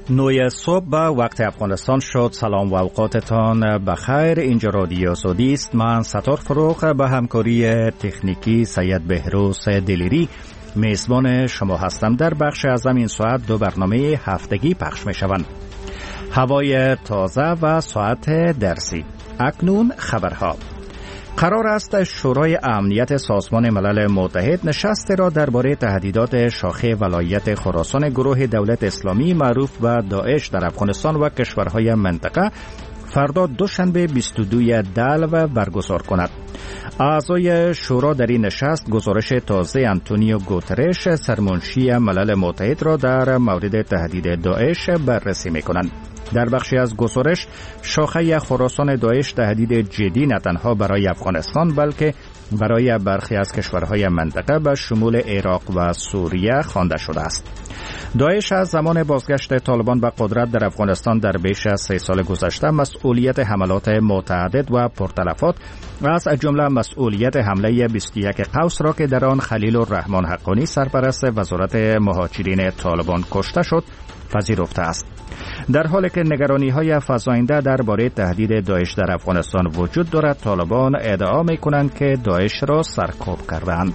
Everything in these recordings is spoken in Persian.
9 صبح به وقت افغانستان شد. سلام و اوقاتتان بخیر. اینجا رادیو سعودی است. من ستار فروغ به همکاری تکنیکی سید بهروز دلیری میزبان شما هستم. در بخش از این ساعت 2 برنامه هفتگی پخش می شوند. هوای تازه و ساعت درسی. اکنون خبرها. قرار است شورای امنیت سازمان ملل متحد نشستی را درباره تهدیدات شاخه ولایت خراسان گروه دولت اسلامی معروف به داعش در افغانستان و کشورهای منطقه فردا دوشنبه 22 دلو برگزار کند. اعضای شورا در این نشست گزارش تازه آنتونیو گوترش سرمنشی ملل متحد را در مورد تهدید داعش بررسی می‌کنند. در بخشی از گزارش شاخه خراسان داعش تهدید جدی نه تنها برای افغانستان بلکه برای برخی از کشورهای منطقه به شمول عراق و سوریه خوانده شده است. داعش از زمان بازگشت طالبان به قدرت در افغانستان در بیش از 3 سال گذشته مسئولیت حملات متعدد و پرتلفات از جمله مسئولیت حمله 21 قوس را که در آن خلیل الرحمن حقانی سرپرست وزارت مهاجرین طالبان کشته شد پذیرفته است. در حالی که نگرانی‌های فزاینده درباره تهدید داعش در افغانستان وجود دارد، طالبان ادعا می‌کنند که داعش را سرکوب کردند.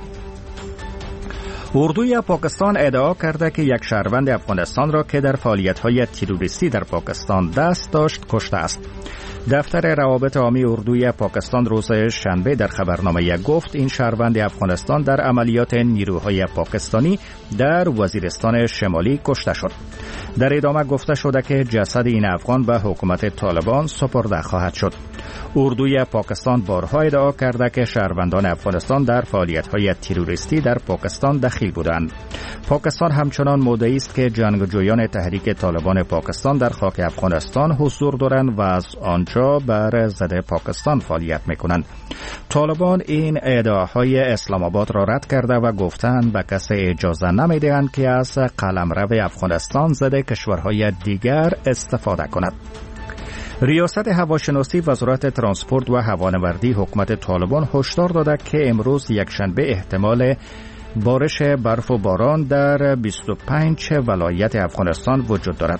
اردوی پاکستان ادعا کرده که یک شهروند افغانستان را که در فعالیت‌های تروریستی در پاکستان دست داشت کشته است. دفتر روابط عامی اردوی پاکستان روز شنبه در خبرنامه گفت این شهروند افغانستان در عملیات نیروهای پاکستانی در وزیرستان شمالی کشته شد. در ادامه گفته شده که جسد این افغان به حکومت طالبان سپرده خواهد شد. اردوی پاکستان بارها ادعا کرده که شهروندان افغانستان در فعالیت‌های تروریستی در پاکستان دخیل بودند. پاکستان همچنان مدعی است که جنگجویان تحریک طالبان پاکستان در خاک افغانستان حضور دارند و از آنجا بر ضد پاکستان فعالیت می‌کنند. طالبان این ادعاهای اسلام آباد را رد کرده و گفتند به کسی اجازه نمی‌دهند که از قلمرو افغانستان ضد کشورهای دیگر استفاده کند. ریاست هواشناسی وزارت ترانسپورت و هوانوردی حکومت طالبان هشدار داده که امروز یکشنبه احتمال بارش برف و باران در 25 ولایت افغانستان وجود دارد.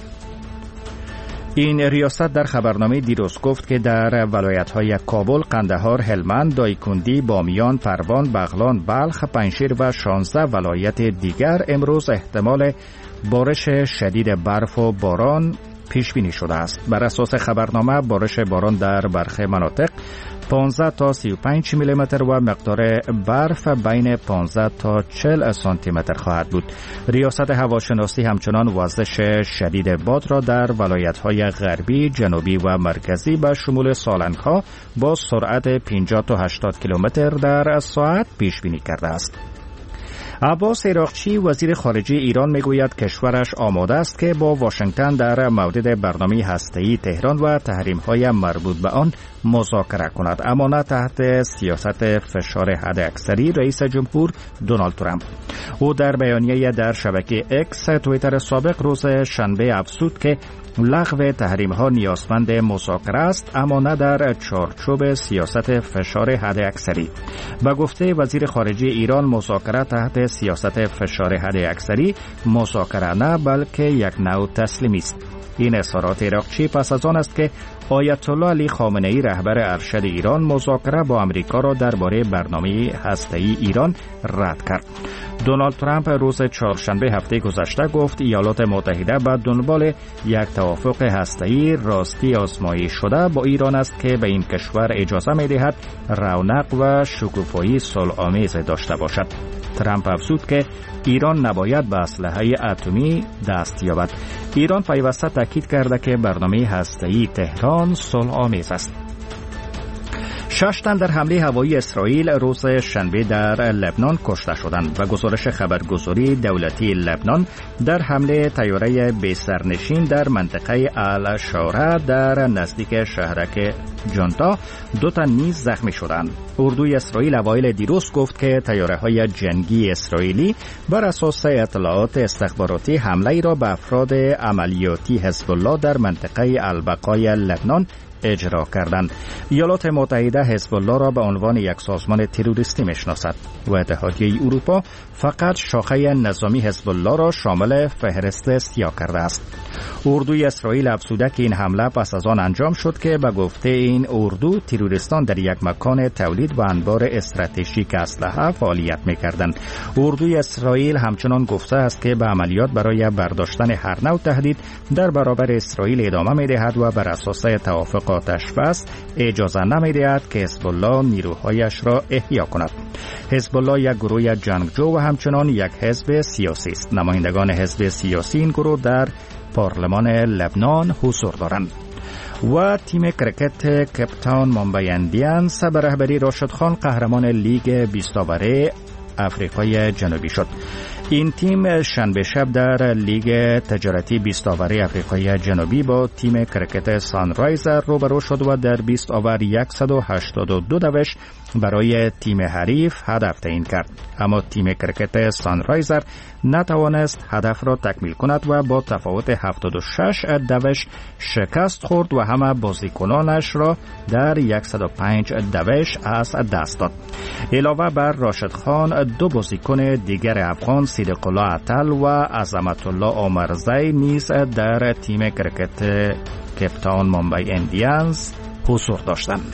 این ریاست در خبرنامه دیروز گفت که در ولایت‌های کابل، قندهار، هلمند، دایکندی، بامیان، پروان، بغلان، بلخ، پنجشیر و 16 ولایت دیگر امروز احتمال بارش شدید برف و باران پیش بینی شده است. بر اساس خبرنامه بارش باران در برخی مناطق 15 تا 35 میلیمتر و مقدار برف بین 15 تا 40 سانتی متر خواهد بود. ریاست هواشناسی همچنان وزش شدید باد را در ولایت‌های غربی، جنوبی و مرکزی به شمول سالنگ‌ها با سرعت 50 تا 80 کیلومتر در ساعت پیش بینی کرده است. عباس عراقچی وزیر خارجه ایران میگوید کشورش آماده است که با واشنگتن در مورد برنامه هسته‌ای تهران و تحریم‌های مربوط به آن مذاکره کند، اما نه تحت سیاست فشار حداکثری رئیس جمهور دونالد ترامپ. او در بیانیه در شبکه اکس توییتر سابق روز شنبه افزود که لغو تحریم‌ها نیازمند مذاکره است، اما نه در چارچوب سیاست فشار حداکثری. به گفته وزیر خارجه ایران مذاکره تحت سیاست فشار حداکثری مذاکره نه بلکه یک نوع تسلیمی است. این اظهارات عراقچی پس از آن است که آیت الله علی خامنه‌ای رهبر ارشد ایران مذاکره با آمریکا را درباره برنامه هسته‌ای ایران رد کرد. دونالد ترامپ روز چهارشنبه هفته گذشته گفت ایالات متحده به دنبال یک توافق هسته‌ای راستی آزمایی شده با ایران است که به این کشور اجازه می‌دهد رونق و شکوفایی صلح‌آمیز داشته باشد. ترامپ افزود که ایران نباید به اسلحه اتمی دست یابد. ایران پیوسته تاکید کرده که برنامه هسته‌ای تهران صلح‌آمیز است. 6 تن در حمله هوایی اسرائیل روز شنبه در لبنان کشته شدند و گزارش خبرگزاری دولتی لبنان در حمله طیاره بی‌سرنشین در منطقه الشاره در نزدیک شهرک جنتا 2 تن نیز زخمی شدند. اردوی اسرائیل اوایل دیروز گفت که طیاره‌های جنگی اسرائیلی بر اساس اطلاعات استخباراتی حمله را به افراد عملیاتی حزب الله در منطقه البقای لبنان اجرا کردند. ایالات متحده حزب الله را به عنوان یک سازمان تروریستی میشناسد و اتحادیه اروپا فقط شاخه نظامی حزب الله را شامل فهرست سیاه کرده است. اردوی اسرائیل افزوده که این حمله پس از آن انجام شد که به گفته این اردو تروریستان در یک مکان تولید و انبار استراتژیک اسلحه فعالیت می‌کردند. اردوی اسرائیل همچنان گفته است که به عملیات برای برداشتن هر نوع تهدید در برابر اسرائیل ادامه می‌دهد و بر اساس توافق آتش‌بس اجازه نمی‌دهد که حزب الله نیروهایش را احیا کند. حزب الله یک گروه جنگجو و همچنان یک حزب سیاسی است. نمایندگان حزب سیاسی این گروه در پارلمان لبنان حضور دارند. و تیم کرکت کپتاون مامبای اندیانز به رهبری راشد خان قهرمان لیگ 20 اوره آفریقای جنوبی شد. این تیم شنبه شب در لیگ تجارتی 20 اوره آفریقای جنوبی با تیم کرکت سانرایزر روبرو شد و در 20 اوور 182 دوش برای تیم حریف هدف تعیین کرد. اما تیم کرکت سانرایزر نتوانست هدف را تکمیل کند و با تفاوت 76 دوش شکست خورد و همه بازیکنانش را در 105 دوش از دست داد. علاوه بر راشد خان، دو بازیکن دیگر افغان صدیق الله عطل و عظمت الله عمرزی نیز در تیم کرکت کپتاون مامبای اندیانز حضور داشتند.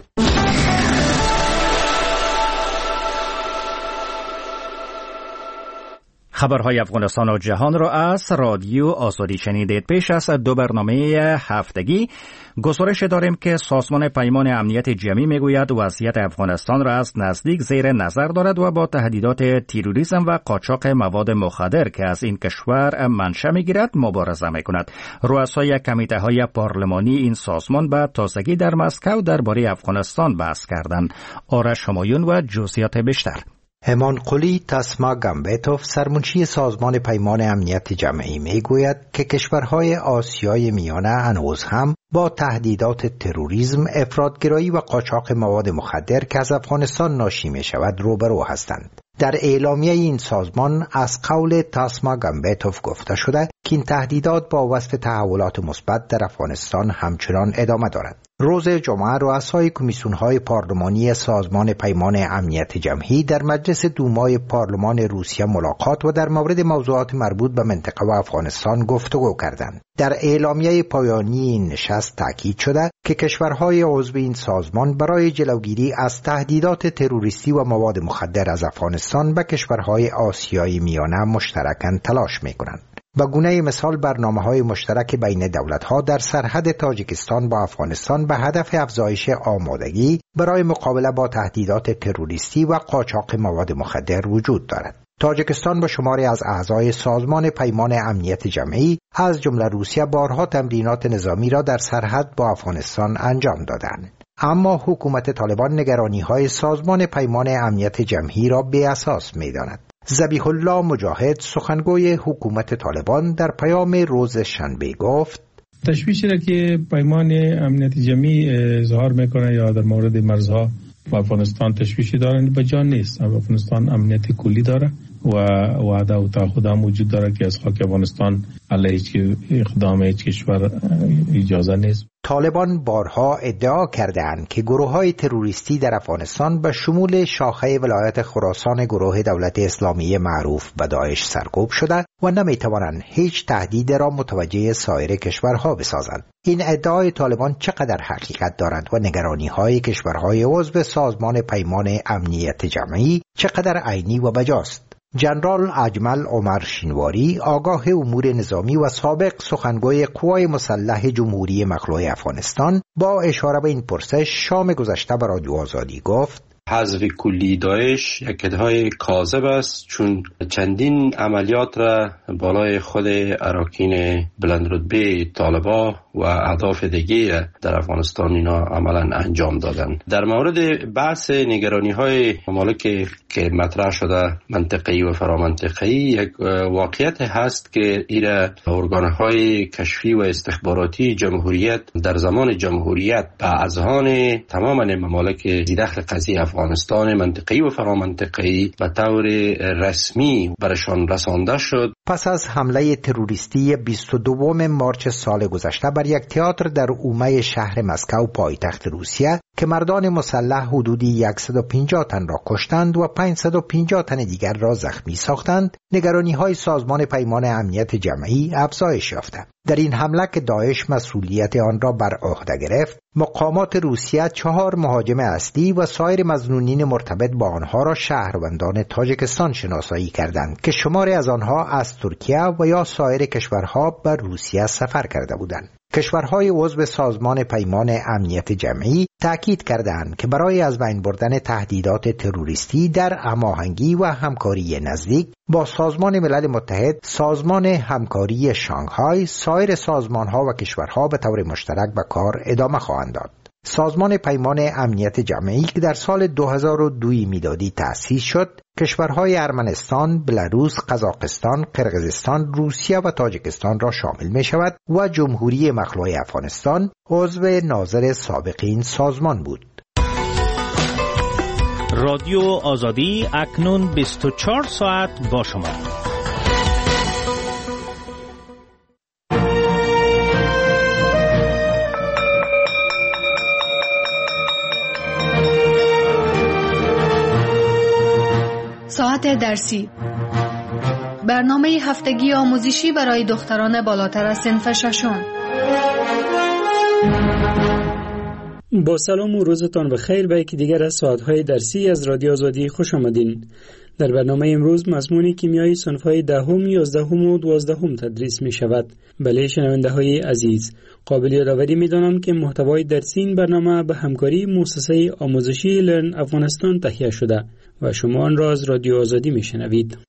خبرهای افغانستان و جهان را از رادیو آزادی شنیدید. پیش از دو برنامه هفتگی گزارش داریم که سازمان پیمان امنیت جمعی میگوید وضعیت افغانستان را از نزدیک زیر نظر دارد و با تهدیدات تروریسم و قاچاق مواد مخدر که از این کشور منشأ میگیرد مبارزه میکند. رؤسای کمیته های پارلمانی این سازمان به تازگی در مسکو درباره افغانستان بحث کردند. آرش همایون و جزئیات بیشتر. همان قلی تاسما گامبتوف سرمنشی سازمان پیمان امنیت جمعی میگوید که کشورهای آسیای میانه هنوز هم با تهدیدات تروریسم، افراطگرایی و قاچاق مواد مخدر که از افغانستان ناشی می شود روبرو هستند. در اعلامیه این سازمان از قول تاسما گامبتوف گفته شده که این تهدیدات با وصف تحولات مثبت در افغانستان همچنان ادامه دارد. روز جمعه رؤسای کمیسیون‌های پارلمانی سازمان پیمان امنیت جمعی در مجلس دومای پارلمان روسیه ملاقات و در مورد موضوعات مربوط به منطقه و افغانستان گفتگو کردند. در اعلامیه پایانی این نشست تاکید شده که کشورهای عضو این سازمان برای جلوگیری از تهدیدات تروریستی و مواد مخدر از افغانستان به کشورهای آسیای میانه مشترکاً تلاش می‌کنند. به گونه مثال برنامه‌های مشترک بین دولت‌ها در سرحد تاجیکستان با افغانستان به هدف افزایش آمادگی برای مقابله با تهدیدات تروریستی و قاچاق مواد مخدر وجود دارد. تاجیکستان با شماری از اعضای سازمان پیمان امنیت جمعی از جمله روسیه بارها تمرینات نظامی را در سرحد با افغانستان انجام دادند. اما حکومت طالبان نگرانی‌های سازمان پیمان امنیت جمعی را بی‌اساس می‌داند. ذبیح الله مجاهد سخنگوی حکومت طالبان در پیام روز شنبه گفت تشویشی را که پیمان امنیت جمعی اظهار میکنه یا در مورد مرزها و افغانستان تشویشی دارن به جان نیست. افغانستان امنیت کلی داره و وعده و تعهد هم وجود داره که از خاک افغانستان علیه هیچ اقدام هیچ کشور اجازه نیست. طالبان بارها ادعا کردند که گروه‌های تروریستی در افغانستان به شمول شاخه ولایت خراسان گروه دولت اسلامی معروف به داعش سرکوب شده و نمی‌توانند هیچ تهدید را متوجه سایر کشورها بسازند. این ادعای طالبان چقدر حقیقت دارد و نگرانی‌های کشورهای عضو سازمان پیمان امنیت جمعی چقدر عینی و بجاست؟ جنرال اجمل عمر شینواری آگاه امور نظامی و سابق سخنگوی قوای مسلح جمهوری مخلوع افغانستان با اشاره به این پرسش شام گذشته به رادیو آزادی گفت حذف کلی داعش یک ادعای کاذب است، چون چندین عملیات را بالای خود اراکین بلندرتبه طالبان و اهداف دیگه در افغانستان اینا عملا انجام دادن. در مورد بحث نگرانی های ممالک که مطرح شده منطقه‌ای و فرامنطقه‌ای، یک واقعیت هست که ایره ارگان‌های کشفی و استخباراتی جمهوریت در زمان جمهوریت به اذهان تمام ممالک داخل قضیه افغانستان منطقه‌ای و فرامنطقه‌ای به طور رسمی برشان رسانده شد. پس از حمله تروریستی 22 مارس سال گذشته بر یک تئاتر در اومه شهر مسکو پایتخت روسیه که مردان مسلح حدودی 150 تن را کشتند و 550 تن دیگر را زخمی ساختند، نگرانی‌های سازمان پیمان امنیت جمعی افزایش یافت. در این حمله که داعش مسئولیت آن را بر عهده گرفت، مقامات روسیه 4 مهاجم اصلی و سایر مظنونین مرتبط با آنها را شهروندان تاجیکستان شناسایی کردند که شماری از آنها از ترکیه و یا سایر کشورها به روسیه سفر کرده بودند. کشورهای عضو سازمان پیمان امنیت جمعی تأکید کردند که برای از بین بردن تهدیدات تروریستی در هماهنگی و همکاری نزدیک با سازمان ملل متحد، سازمان همکاری شانگهای، سایر سازمانها و کشورها به طور مشترک به کار ادامه خواهند داد. سازمان پیمان امنیت جمعی که در سال 2002 میلادی تأسیس شد، کشورهای ارمنستان، بلاروس، قزاقستان، قرقیزستان، روسیه و تاجیکستان را شامل می شود و جمهوری مخلوع افغانستان عضو ناظر سابق این سازمان بود. رادیو آزادی اکنون 24 ساعت با شما. ساعت درسی، برنامه هفتگی آموزشی برای دختران بالاتر از صنف ششم. با سلام و روزتان بخیر به یکی دیگر از ساعت‌های درسی از رادیو آزادی خوش آمدین. در برنامه امروز مضمون کیمیای صنف‌های 10، 11 و 12 تدریس می شود. بله شنونده‌های عزیز، قابل یادآوری می‌دانم که محتوای درسی این برنامه به همکاری مؤسسه آموزشی لرن افغانستان تهیه شده و شما آن را از رادیو آزادی میشنوید.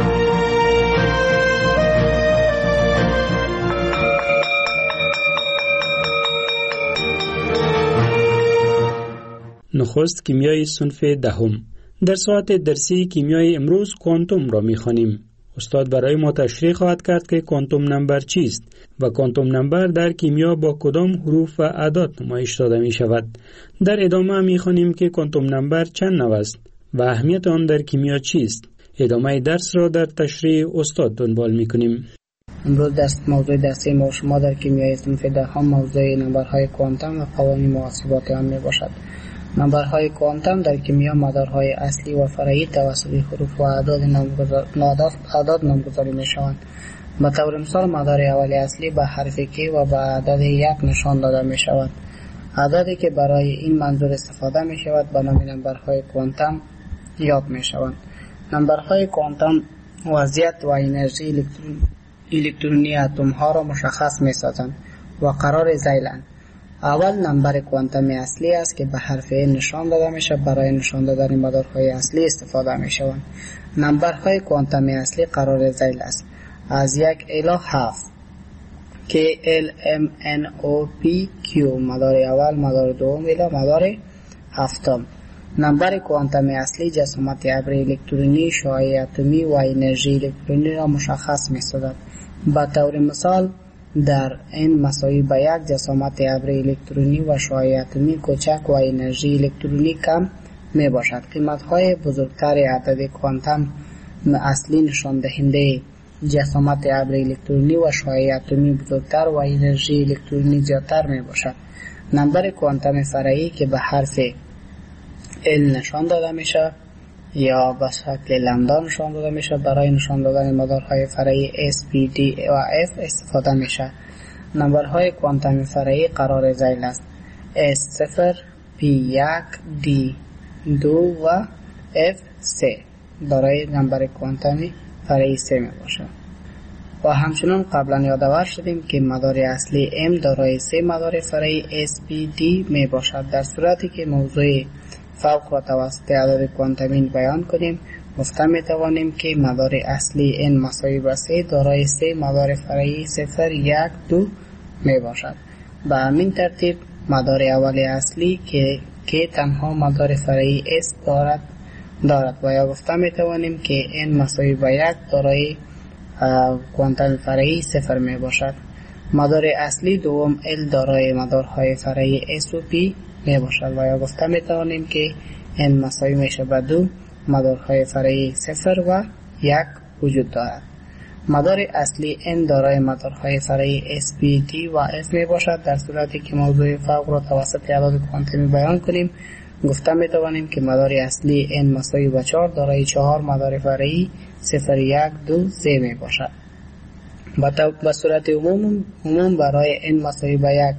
نخست کیمیای صنف 10. در ساعت درسی کیمیای امروز کوانتوم را می‌خوانیم. استاد برای ما تشریح خواهد کرد که کوانتوم نمبر چیست و کوانتوم نمبر در کیمیا با کدام حروف و اعداد نمایش داده می شود. در ادامه می‌خوانیم که کوانتوم نمبر چند نوع است و اهمیت آن در کیمیا چیست. ادامه درس را در تشریح استاد دنبال می‌کنیم. امروز موضوع درسی ما شما در کیمیای صنف 10 موضوع نمبرهای کوانتوم و قوانین محاسبات آن میباشد. نمبرهای کوانتوم در کیمیا مدارهای اصلی و فرعی توسط حروف و اعداد نامگذاری میشوند. به طور مثال مدار اولی اصلی به حرف که و به عدد 1 نشان داده می شود. عددی که برای این منظور استفاده می شود به نام نمبرهای کوانتوم یاد می شوند. نمبرهای کوانتوم وضعیت و انرژی الکترونی اتم ها را مشخص می سازند و قرار ذیلند. اول نمبر کوانتومی اصلی است که به حرف نشان داده می شود. برای نشان دادن مدارهای اصلی استفاده می شوند. نمبرهای کوانتومی اصلی قرار ذیل است از 1 الی 7 که L M N O P Q مدار اول، مدار دوم الی مدار هفتم. نمبر کوانتومی اصلی جسامت ابر الکترونی، شعاع اتمی و انرژی الکترونی را مشخص می سازد. به طور مثال در این مساوی به 1 جسامت ابر الکترونی و شعاع اتمی کوچک و انرژی الکترونی کم می باشد. قیمت‌های بزرگتر عدد کوانتوم اصلی نشان دهنده جسامت ابر الکترونی و شعاع اتمی بزرگتر و انرژی الکترونی زیادتر می باشد. نمبر کوانتوم فرعی که به حرف L نشان داده می شود یا به شکل لمدا نشان داده می شود. برای نشان دادن مدارهای فرعی S, P, D و F استفاده می شود. نمبرهای کوانتوم فرعی قرار ذیل است S0, P1, D2 و F3 برای نمبر کوانتومی فرعی 3 می باشد. و همچنان قبلا یادآور شدیم که مدار اصلی M دارای 3 مدار فرعی S, P, D می باشد. در صورتی که موضوع فوق و توسط عدد کوانتومی بیان کنیم، گفته می توانیم که مدار اصلی n مساوی به 3 دارای 3 مدار فرعی 0, 1, 2 می باشد. به همین ترتیب مدار اولی اصلی که تنها مدار فرعی S دارد و یا گفته می توانیم که n مساوی به 1 دارای کوانتوم فرعی 0 می باشد. مدار اصلی دوم L دارای مدارهای فرعی S و P می باشد و یا گفته می توانیم که n مساوی میشه به 2 مدارهای فرعی 0 و 1 وجود دارد. مدار اصلی n دارای مدارهای فرعی s, p, d و f می باشد. در صورتی که موضوع فوق را توسط اعداد کوانتومی بیان کنیم گفته می توانیم که مدار اصلی n مساوی به 4 دارای 4 مدار فرعی 0, 1, 2, 3 می باشد. به صورت عموم برای n مساوی به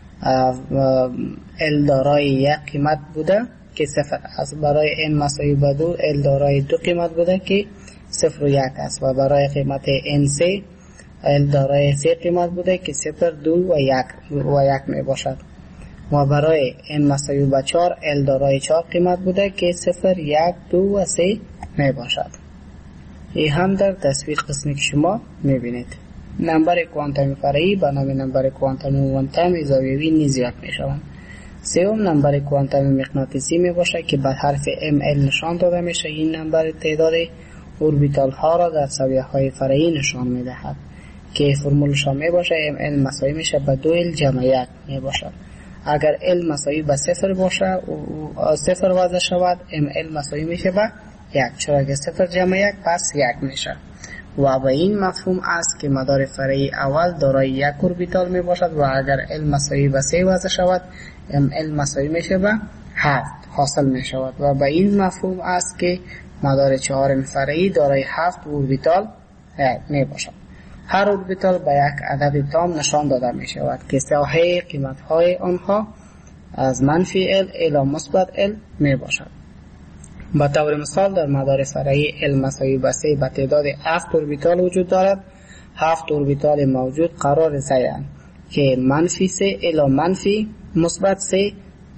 1 l دارای 1 قیمت بوده که 0 است. برای n مساوی به 2 l دارای 2 قیمت بوده که 0 و 1 است و برای قیمت n3 l دارای 3 قیمت بوده که 0, 2 و 1 می باشد و برای n مساوی به 4 l دارای 4 قیمت بوده که 0, 1, 2 و 3 می باشد. این هم در تصویر قسمی که شما می بینید. نمبر کوانتومی فرعی به نام نمبر کوانتومی موانتم زاویه‌ای نیز یاد می شوند. سوم نمبر کوانتومی مغناطیسی می باشد که به حرف ml نشان داده می شود. این نمبر تعداد اوربیتال ها را در زاویه های فرعی نشان می دهد که فرمولشان می باشد ml مساوی می شود به 2l جمع 1 می باشد. اگر l مساوی به 0 باشد و 0 وضع شود ml مساوی می شود به 1 چرا که 0 جمع 1 پس 1 می شود و به این مفهوم است که مدار فرعی اول دارای 1 اوربیتال می باشد و اگر l مساوی به 3 وضع شود ml مساوی می شود به 7 حاصل می شود و به این مفهوم است که مدار چهارم فرعی دارای 7 اوربیتال می باشد. هر اوربیتال به یک عدد تام نشان داده می شود که ساحه قیمت های آنها از منفی l الی مثبت l می باشد. به طور مثال در مدار فرعی l مساوی به 3 به تعداد 7 اوربیتال وجود دارد. 7 اوربیتال موجود قرار زیرند که منفی 3 الی منفی مثبت 3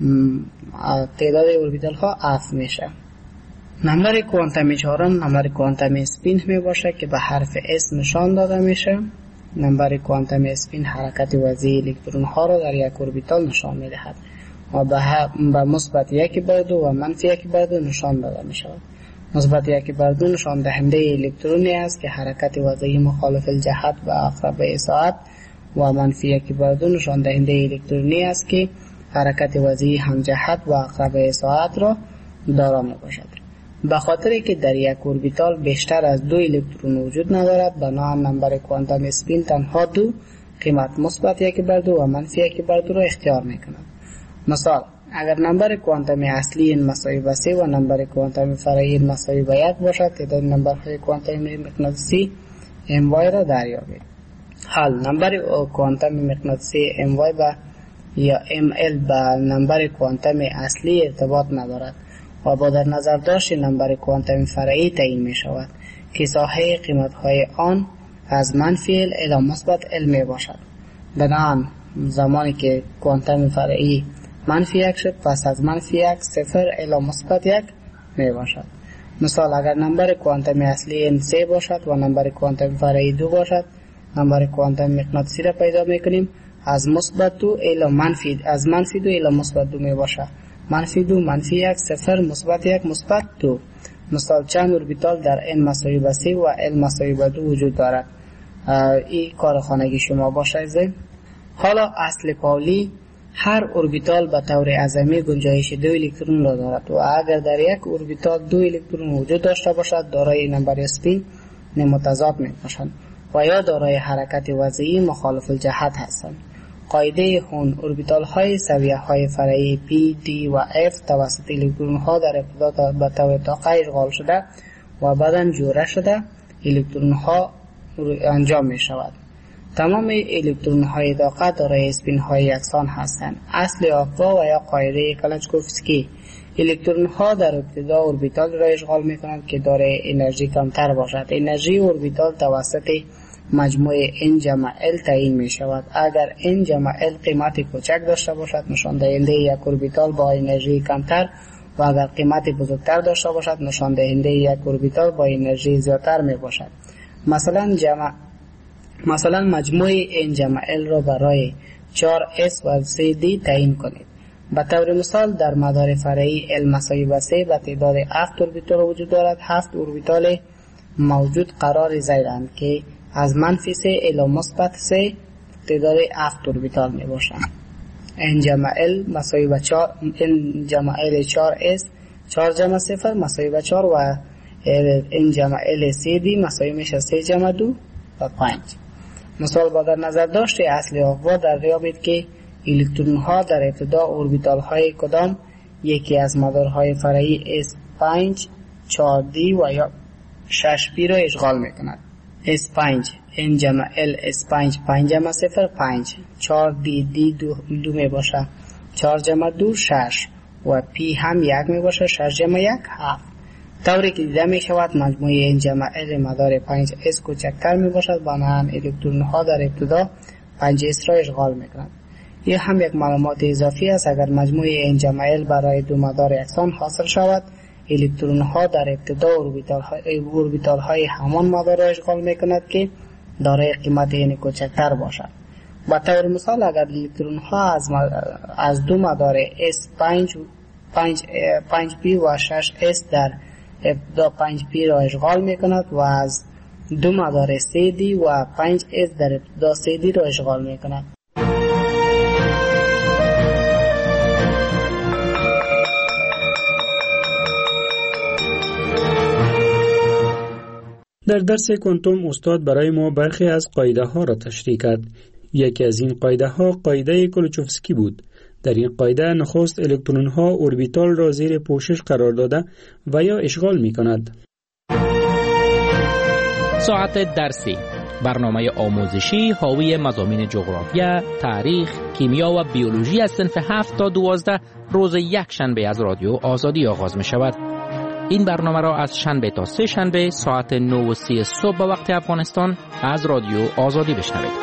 تعداد اوربیتال ها 7 میشه. نمبر کوانتومی چهارم نمبر کوانتومی اسپین می باشه که به حرف S نشان داده میشه. نمبر کوانتومی اسپین حرکت وضعی الکترون ها را در یک اوربیتال نشان می دهد و به مثبت 1/2 و منفی 1/2 نشان داده می شود. مثبت 1/2 نشان دهنده الکترونی است که حرکت وضعی مخالف الجهت به عقربه ساعت و منفی 1/2 نشان دهنده الکترونی است که حرکت وضعی همجهت و عقربه ساعت را دارا می باشد. به خاطر که در یک اوربیتال بیشتر از 2 الکترون وجود ندارد بنابراین نمبر کوانتوم اسپین تنها 2 قیمت مثبت 1/2 و منفی 1/2 را اختیار می کند. مثال اگر نمبر کوانتومی اصلی مساوی به 3 و نمبر کوانتومی فرعی مساوی به 1 باشد تعداد نمبرهای کوانتومی مغناطیسی my را دریابید. حال نمبر کوانتومی مغناطیسی my یا ml به نمبر کوانتومی اصلی ارتباط ندارد و با در نظر داشت نمبر کوانتومی فرعی تعیین می شود که ساحه قیمت های آن از منفی l الی مثبت l می باشد. بنابراین زمانی که کوانتومی فرعی منفی 1 شد پس از منفی 1 0 الی مثبت 1 می باشد. مثال اگر نمبر کوانتومی اصلی n 3 باشد و نمبر کوانتومی فرعی 2 باشد نمبر کوانتومی مغناطیسی را پیدا می کنیم از مثبت 2 الی منفی 2 الی مثبت 2 می باشد. منفی 2 منفی 1 0 مثبت 1 مثبت 2. مثال چند اوربیتال در n مساوی به 3 و l مساوی به 2 وجود دارد. این کار خانگی شما باشه. حالا اصل پاولی هر اوربیتال به طور اعظمی گنجایش 2 الکترون را دارد و اگر در یک اوربیتال 2 الکترون وجود داشته باشد دارای نمبر اسپین متضاد می باشند و یا دارای حرکت وضعی مخالف الجهت هستند. قاعده هون اوربیتال های سویه های فرعی P, D و F توسط الکترون ها در ابتدا به طور طاقه اشغال شده و بعداً جوره شده الکترون ها انجام می شود. تمام الکترون های طاقه دارای اسپین های یکسان هستند. اصل آقا و یا قاعده کلاشکوفسکی الکترون ها در ابتدا اوربیتال را اشغال می کنند که دارای انرژی کمتر باشد. انرژی اوربیتال توسط مجموع n جمع l تعیین می شود. اگر n جمع l قیمت کوچک داشته باشد نشان دهنده یک اوربیتال با انرژی کمتر و اگر قیمت بزرگتر داشته باشد نشان دهنده یک اوربیتال با انرژی زیادتر می باشد. مثلا مجموع n جمع l را برای 4s و 3d تعیین کنید. به طور مثال در مدار فرعی l مساوی به 3 به تعداد 7 اوربیتال وجود دارد. 7 اوربیتال موجود قرار زیرند که از منفی 3 الی مثبت 3 تعداد 7 اوربیتال می باشند. n جمع l مساوی به 4 n جمع l 4s 4 جمع 0 مساوی به 4 و n جمع l 3d مساوی میشه 3 جمع 2 5. مثال با در نظر داشت اصلی آقا در ریابید که الکترون ها در ابتدا اوربیتال های کدام یکی از مدارهای فرعی S5 4D و یا 6P را اشغال میکند. S5 N جمع L S5 5 جمع 0 5 4D D 2 می باشه 4 جمع 2 6 و P هم 1 می باشه 6 جمع 1 7. طوری که دیده می شود مجموعه N جمع L مدار 5S کوچکتر می باشد بنابراین الکترون ها در ابتدا 5S را اشغال می کنند. این هم یک معلومات اضافی است. اگر مجموعه N جمع L برای دو مدار یکسان حاصل شود الکترون ها در ابتدا اوربیتال های همان مدار را اشغال می کند که دارای قیمت N کوچکتر باشد. با طور مثال اگر الکترون ها از دو مدار S5 5P و 6S در ابتدا 5P را اشغال می کند و از دو مدار 3D و 5S در ابتدا 3D را اشغال می کند. در درس کوانتوم استاد برای ما برخی از قاعده ها را تشریح کرد. یکی از این قاعده ها قاعده کلوچوفسکی بود. در این قاعده نخست الکترون ها اوربیتال را زیر پوشش قرار داده و یا اشغال می کند. ساعت درسی، برنامه آموزشی حاوی مضامین جغرافیا، تاریخ، کیمیا و بیولوژی از صنف 7 تا 12 روز یک شنبه از رادیو آزادی آغاز می شود. این برنامه را از شنبه تا سه شنبه ساعت 9:30 صبح به وقت افغانستان از رادیو آزادی بشنوید.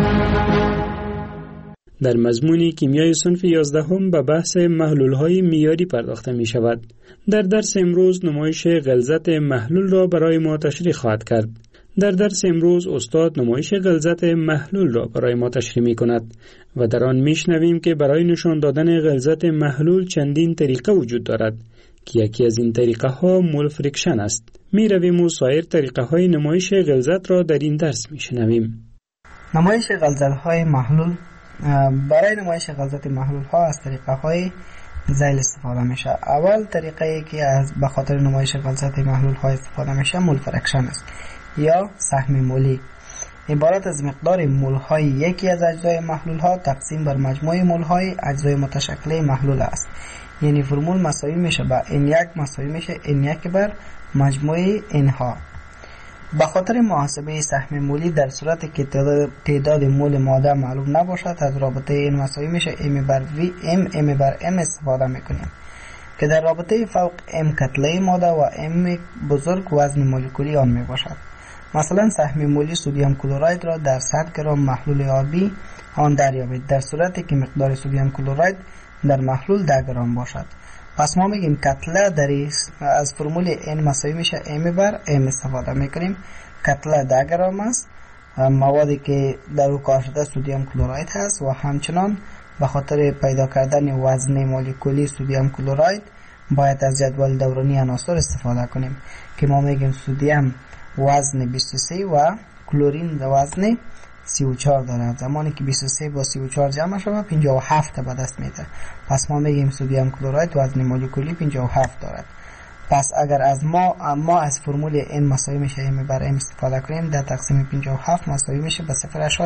در مضمون کیمیای صنف 11 به بحث محلول‌های معیاری پرداخته می شود. در درس امروز نمایش غلظت محلول را برای ما تشریح خواهد کرد. در درس امروز استاد نمایش غلظت محلول را برای ما تشریح می کند و در آن می شنویم که برای نشان دادن غلظت محلول چندین طریقه وجود دارد که یکی از این طریقه ها مول فریکشن است. می رویم و سایر طریقه های نمایش غلظت را در این درس می شنویم. نمایش غلظت های محلول. برای نمایش غلظت محلول ها از طریقه های ذیل استفاده میشه. اول طریقه ای که از به خاطر نمایش غلظت محلول ها استفاده میشه مول فریکشن است یا سهم مولی. عبارت از مقدار مول های یکی از اجزای محلول ها تقسیم بر مجموع مول های اجزای متشکل محلول است. یعنی فرمول مساوی میشه با N1 مساوی میشه N1 بر مجموع N ها. به خاطر محاسبه سهم مولی در صورتی که تعداد مول ماده معلوم نباشد از رابطه N مساوی میشه M بر V M بر M استفاده میکنیم که در رابطه فوق M کتله ماده و M بزرگ وزن مولکولی آن میباشد. مثلا سهم مولی سدیم کلراید را در 100 گرم محلول آبی آن دریابید در صورتی که مقدار سدیم کلراید در محلول 10 گرم باشد. پس ما میگیم کتله از فرمول N مساوی میشه M بر M استفاده میکنیم. کتله 10 گرم است. موادی که در او کار شده سدیم کلراید هست و همچنان به خاطر پیدا کردن وزن مولکولی سدیم کلراید باید از جدول دورانی عناصر استفاده کنیم که ما میگیم سدیم وزن 23 و کلورین وزن 34 دارد. زمانی که 23 با 34 جمع شود 57 به دست میده. پس ما میگیم سدیم کلراید وزن مولکولی 57 دارد. پس اگر از ما از فرمول N مساوی میشه M بر M استفاده کنیم در تقسیم 57 مساوی میشه به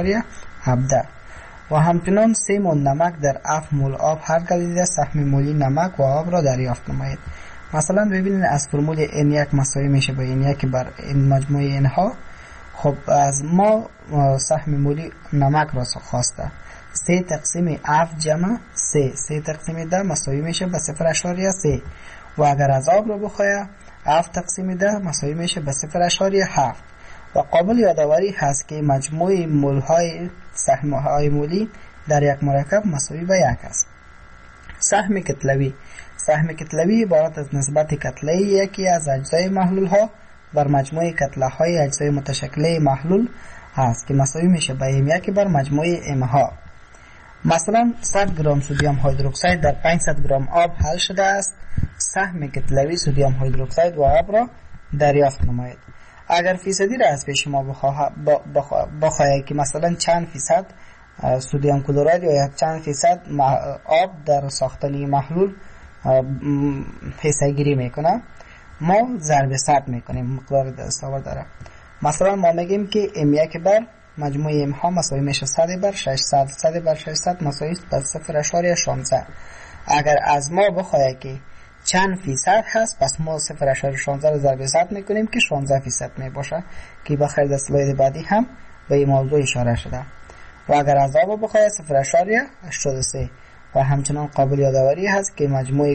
0.17 و همچنان 3 مول نمک در 7 مول آب هر کلیده سهم مولی نمک و آب را دریافت نمایید. مثلا ببینید از فرمول N1 مساوی میشه به N1 بر N مجموع N ها. خب از ما سهم مولی نمک را خواسته 3 تقسیم 7 جمع 3 تقسیم 10 مساوی میشه به 0.3 و اگر از آب را بخواهد 7 تقسیم 10 مساوی میشه به 0.7 و قابل یادآوری هست که مجموع مول های سهم های مولی در یک مرکب مساوی به 1 است. سهم کتلوی عبارت از نسبت کتله یکی از اجزای محلول ها بر مجموع کتله های اجزای متشکل محلول است که مساوی میشه به M1 بر مجموع M ها. مثلا 100 گرم سدیم هیدروکسید در 500 گرم آب حل شده است. سهم کتلوی سدیم هیدروکسید و آب را دریافت نمایید. اگر فیصدی را از پیش ما بخواهید که مثلا چند فیصد سدیم کلراید یا چند فیصد آب در ساختن محلول حصه گیری میکنه، ما ضرب 100 میکنیم، مقدار دستاور داره. مثلا ما میگیم که M1 بر مجموع M ها مساوی میشه 100 بر 600. 100 بر 600 مساوی است به 0.16. اگر از ما بخواه که چند فیصد هست، پس ما 0.16 رو ضرب 100 میکنیم که 16% میباشه که بخیر در سلاید بعدی هم به این موضوع اشاره شده. و اگر از آب بخواه 0.83 و همچنان قابل یادآوری هست که مجموع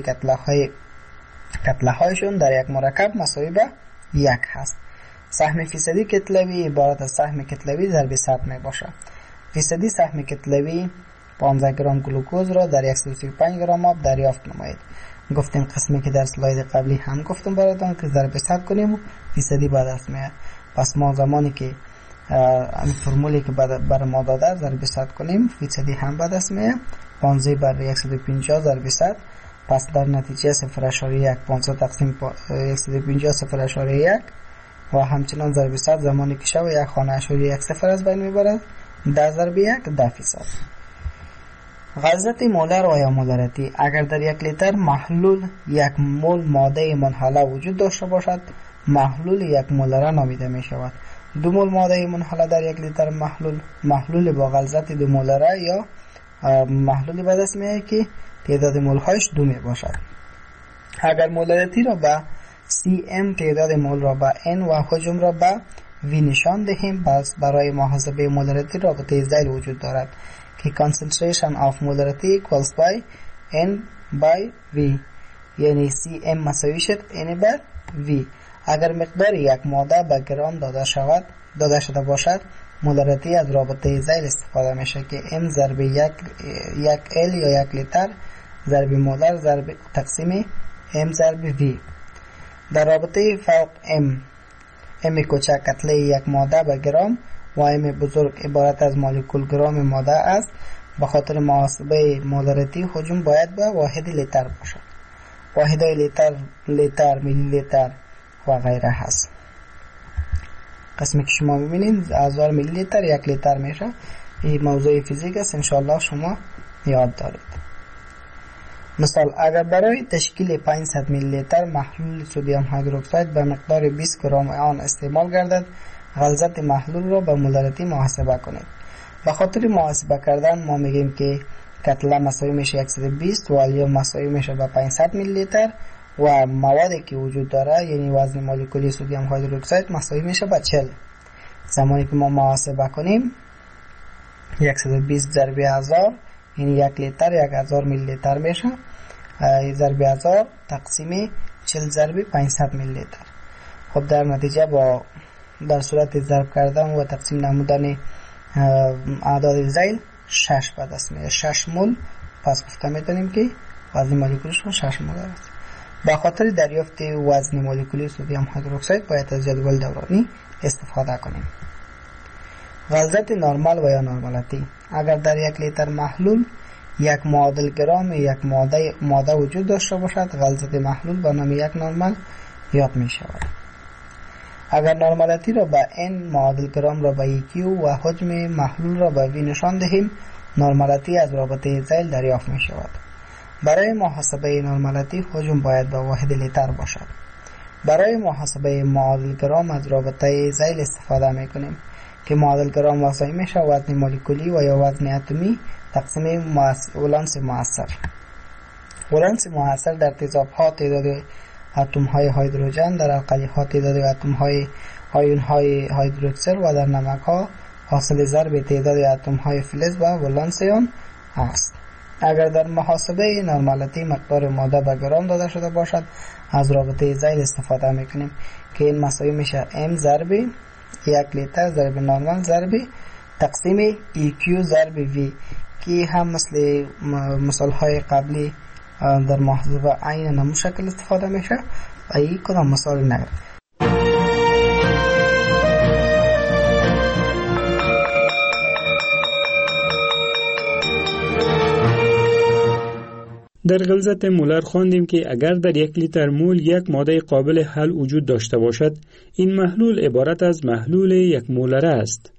کتله هایشون در یک مرکب مساوی به 1 هست. سهم فیصدی کتلوی عبارت از سهم کتلوی ضرب 100 می باشه. فیصدی سهم کتلوی 15 گرم گلوکوز را در 135 گرم آب دریافت نماید. گفتیم قسمی که در سلاید قبلی هم گفتم براتون که ضرب 100 کنیم و فیصدی به دست میاد. پس ما زمانی که این فرمولی که بر ما داده ضرب 100 کنیم، فیصدی هم به دست میاد. 15 بر 150 ضرب 100، پس در نتیجه 0.1 500 تقسیم 150 0.1 و همچنان ضرب 100 زمانی که شو یک خانه اشاری 1 صفر از بین میبرد. 10 ضرب 1 10%. غلظت مولر و یا مولریتی: اگر در 1 لیتر محلول 1 مول ماده منحله وجود داشته باشد، محلول 1 مولره نامیده می شود. 2 مول ماده منحله در 1 لیتر محلول با غلظت 2 مولره یا محلولی به دست میاد که تعداد مول هایش 2 می باشد. اگر مولریتی را به CM، تعداد مول را به N و حجم را به V نشان دهیم، پس برای محاسبه مولریتی رابطه ذیل وجود دارد که concentration of molarity equals by N by V، یعنی CM مساوی شد N بر V. اگر مقدار یک ماده به گرام داده شده باشد، مولریتی از رابطه ذیل استفاده میشه که M ضرب 1 L یا 1 لیتر ضرب مولر ضرب تقسیم M ضرب V. در رابطه فوق M کوچک کتله یک ماده به گرام و M بزرگ عبارت از مولکول گرام ماده است. به خاطر محاسبه مولریتی حجم باید به واحد لیتر باشد. واحدهای لیتر، میلی لیتر و غیره هست. قسمی که شما ببینید 1000 میلی لیتر 1 لیتر میشه. این موضوع فیزیک است، انشاءالله شما یاد دارید. مثال: اگر برای تشکیل 500 میلی لیتر محلول سدیم هیدروکساید به مقدار 20 گرم آن استعمال گردد، غلظت محلول را به مولریتی محاسبه کنید. به خاطر محاسبه کردن ما میگیم که کتله مساوی میشه 120 و الیوم مساوی میشه به 500 میلی لیتر و موادی که وجود داره یعنی وزن مولکولی سدیم هیدروکساید مساوی میشه به 40. زمانی که ما محاسبه کنیم 120 ضرب 1000 یعنی 1 لیتر 1000 میلی لیتر میشه، ضرب 1000 تقسیم 40 ضرب 500 میلی لیتر. خب در نتیجه در صورت ضرب کردن و تقسیم نمودن اعداد ذیل 6 به دست میاد. 6 مول. پس گفته میتونیم که وزن مولکولیش 6 مول است. به خاطر دریافت وزن مولکولی سدیم هیدروکساید باید از جدول دورانی استفاده کنیم. غلظت نرمال و یا نرمالتی: اگر در 1 لیتر محلول 1 معادل گرام یک ماده وجود داشته باشد، غلظت محلول به نام 1 نرمال یاد می شود. اگر نرمالتی را به N، معادل گرام را به EQ و حجم محلول را به V نشان دهیم، نرمالتی از رابطه ذیل دریافت می شود. برای محاسبه نرمالتی حجم باید به واحد لیتر باشد. برای محاسبه معادل گرام از رابطه ذیل استفاده می کنیم که معادل گرام مساوی میشه وزن مولکولی و یا وزن اتمی تقسیم ولانس مؤثر. ولانس مؤثر در تیزاب ها تعداد اتم های هیدروژن، در القلی ها تعداد اتم های آیون های هیدروکسل و در نمک ها حاصل ضرب تعداد اتم های فلز و ولانس آن است. اگر در محاسبه نرمالتی مقدار ماده به گرام داده شده باشد، از رابطه ذیل استفاده میکنیم که این مساوی میشه M ضرب 1 لیتر ضرب نرمال ضرب تقسیم EQ ضرب V که هم مثل مثال های قبلی در محاسبه عین نمو شکل استفاده میشه و این کدام مثال نگرد. در غلظت مولر خواندیم که اگر در 1 لیتر مول یک ماده قابل حل وجود داشته باشد، این محلول عبارت از محلول 1 مولره است.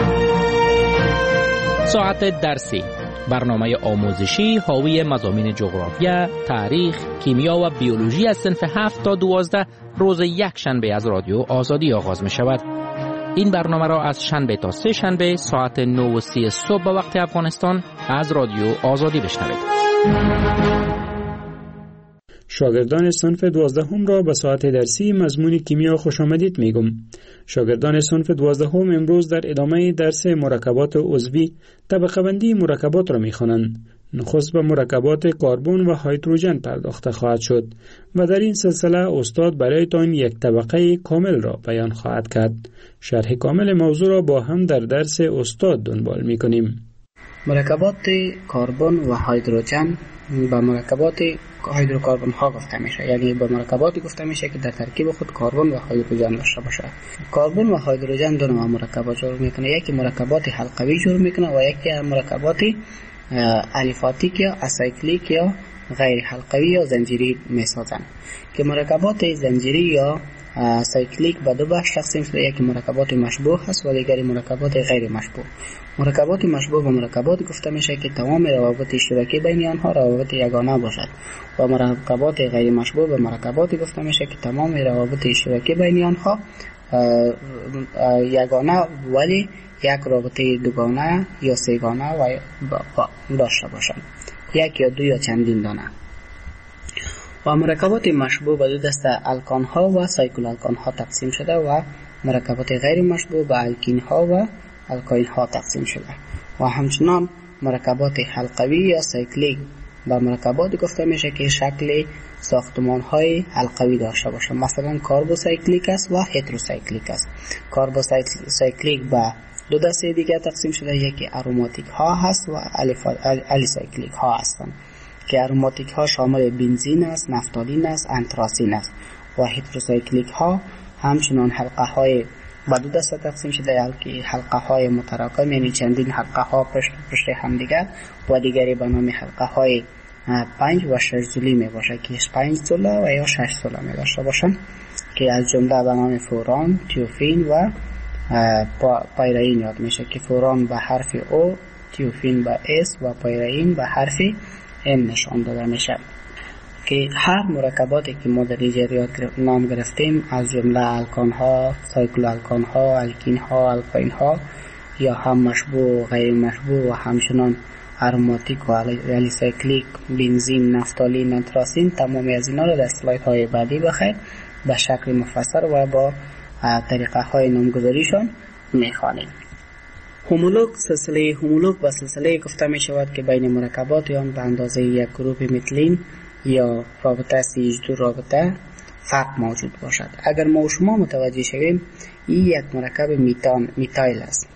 ساعت درسی، برنامه آموزشی حاوی مضامین جغرافیا، تاریخ، کیمیا و بیولوژی از صنف 7 تا 12 روز یک شنبه از رادیو آزادی آغاز می شود. این برنامه را از شنبه تا سه شنبه ساعت 9:30 صبح به وقت افغانستان از رادیو آزادی بشنوید. شاگردان صنف 12 را به ساعت درسی مضمون کیمیا خوش آمدید میگم. شاگردان صنف 12 امروز در ادامه درس مرکبات عضوی طبقه بندی مرکبات را میخوانند. نخست به مرکبات کربن و هیدروژن پرداخته خواهد شد و در این سلسله استاد برایتان یک طبقه کامل را بیان خواهد کرد. شرح کامل موضوع را با هم در درس استاد دنبال میکنیم. مرکبات کربن و هیدروژن به مرکبات هیدروکربن ها گفته میشه، یعنی به مرکباتی گفته میشه که در ترکیب خود کربن و هیدروژن داشته باشه. کربن و هیدروژن دو نوع مرکبات جور میکنه، یکی مرکبات حلقوی جور میکنه و یکی مرکبات الیفاتیک یا اسایکلیک یا غیر حلقوی یا زنجیری میسازن. که مرکبات زنجیری یا سایکلیک به دو بخش تقسیم شده، یکی مرکبات مشبوه هست و دیگری مرکبات غیر مشبوه. مرکبات مشبوه و مرکبات گفته میشه که تمام روابط اشتراکی بین آنها روابط یگانه باشد و مرکبات غیر مشبوه و مرکبات گفته میشه که تمام روابط اشتراکی بین آنها یگانه ولی یک رابطه دوگانه یا سه‌گانه و داشته باشند، یک یا دو یا چندین دانه. و مرکبات مشبوه به دو دسته الکان ها و سایکل الکان ها تقسیم شده و مرکبات غیر مشبوه به الکین ها و الکاین ها تقسیم شده. و همچنان مرکبات حلقوی یا سایکلیک به مرکبات گفته میشه که شکل ساختمان های حلقوی داشته باشه، مثلا کاربوسایکلیک است و هتروسایکلیک است. کاربوسایکلیک به دو دسته دیگه تقسیم شده، یکی اروماتیک ها هست و الیسایکلیک ها هستند که اروماتیک ها شامل بنزین است، نفتالین است، انتراسین است و هتروسایکلیک ها همچنان حلقه های به دو دسته تقسیم شده، که حلقه های متراکم یعنی چندین حلقه ها پشت هم دیگر و دیگری به نام حلقه های 5 و 6 زولی می باشه که 5 زوله و یا 6 زوله می داشته باشن که از جمله به نام فوران، تیوفین و پایرین یاد میشه که فوران به حرف او، تیوفین به اس و پایرین به حرف ام نشان داده میشه. که هر مرکباتی که ما در اینجا نام گرفتیم از جمله الکان ها، سایکل الکان ها، الکین ها، الکاین ها یا هم مشبوه و غیر مشبوه و همچنان اروماتیک و الیسایکلیک، بنزین، نفتالین، انتراسین، تمامی از اینا را در اسلاید های بعدی بخیر به شکل مفصل و با طریقه های نامگذاریشان میخوانیم. هومولوگ، سلسله هومولوگ و سلسله گفته می شود که بین مرکبات آن به اندازه یک گروپ متلین یا رابطه CH2 رابطه فرق موجود باشد. اگر ما و شما متوجه شویم این یک مرکب میتایل است.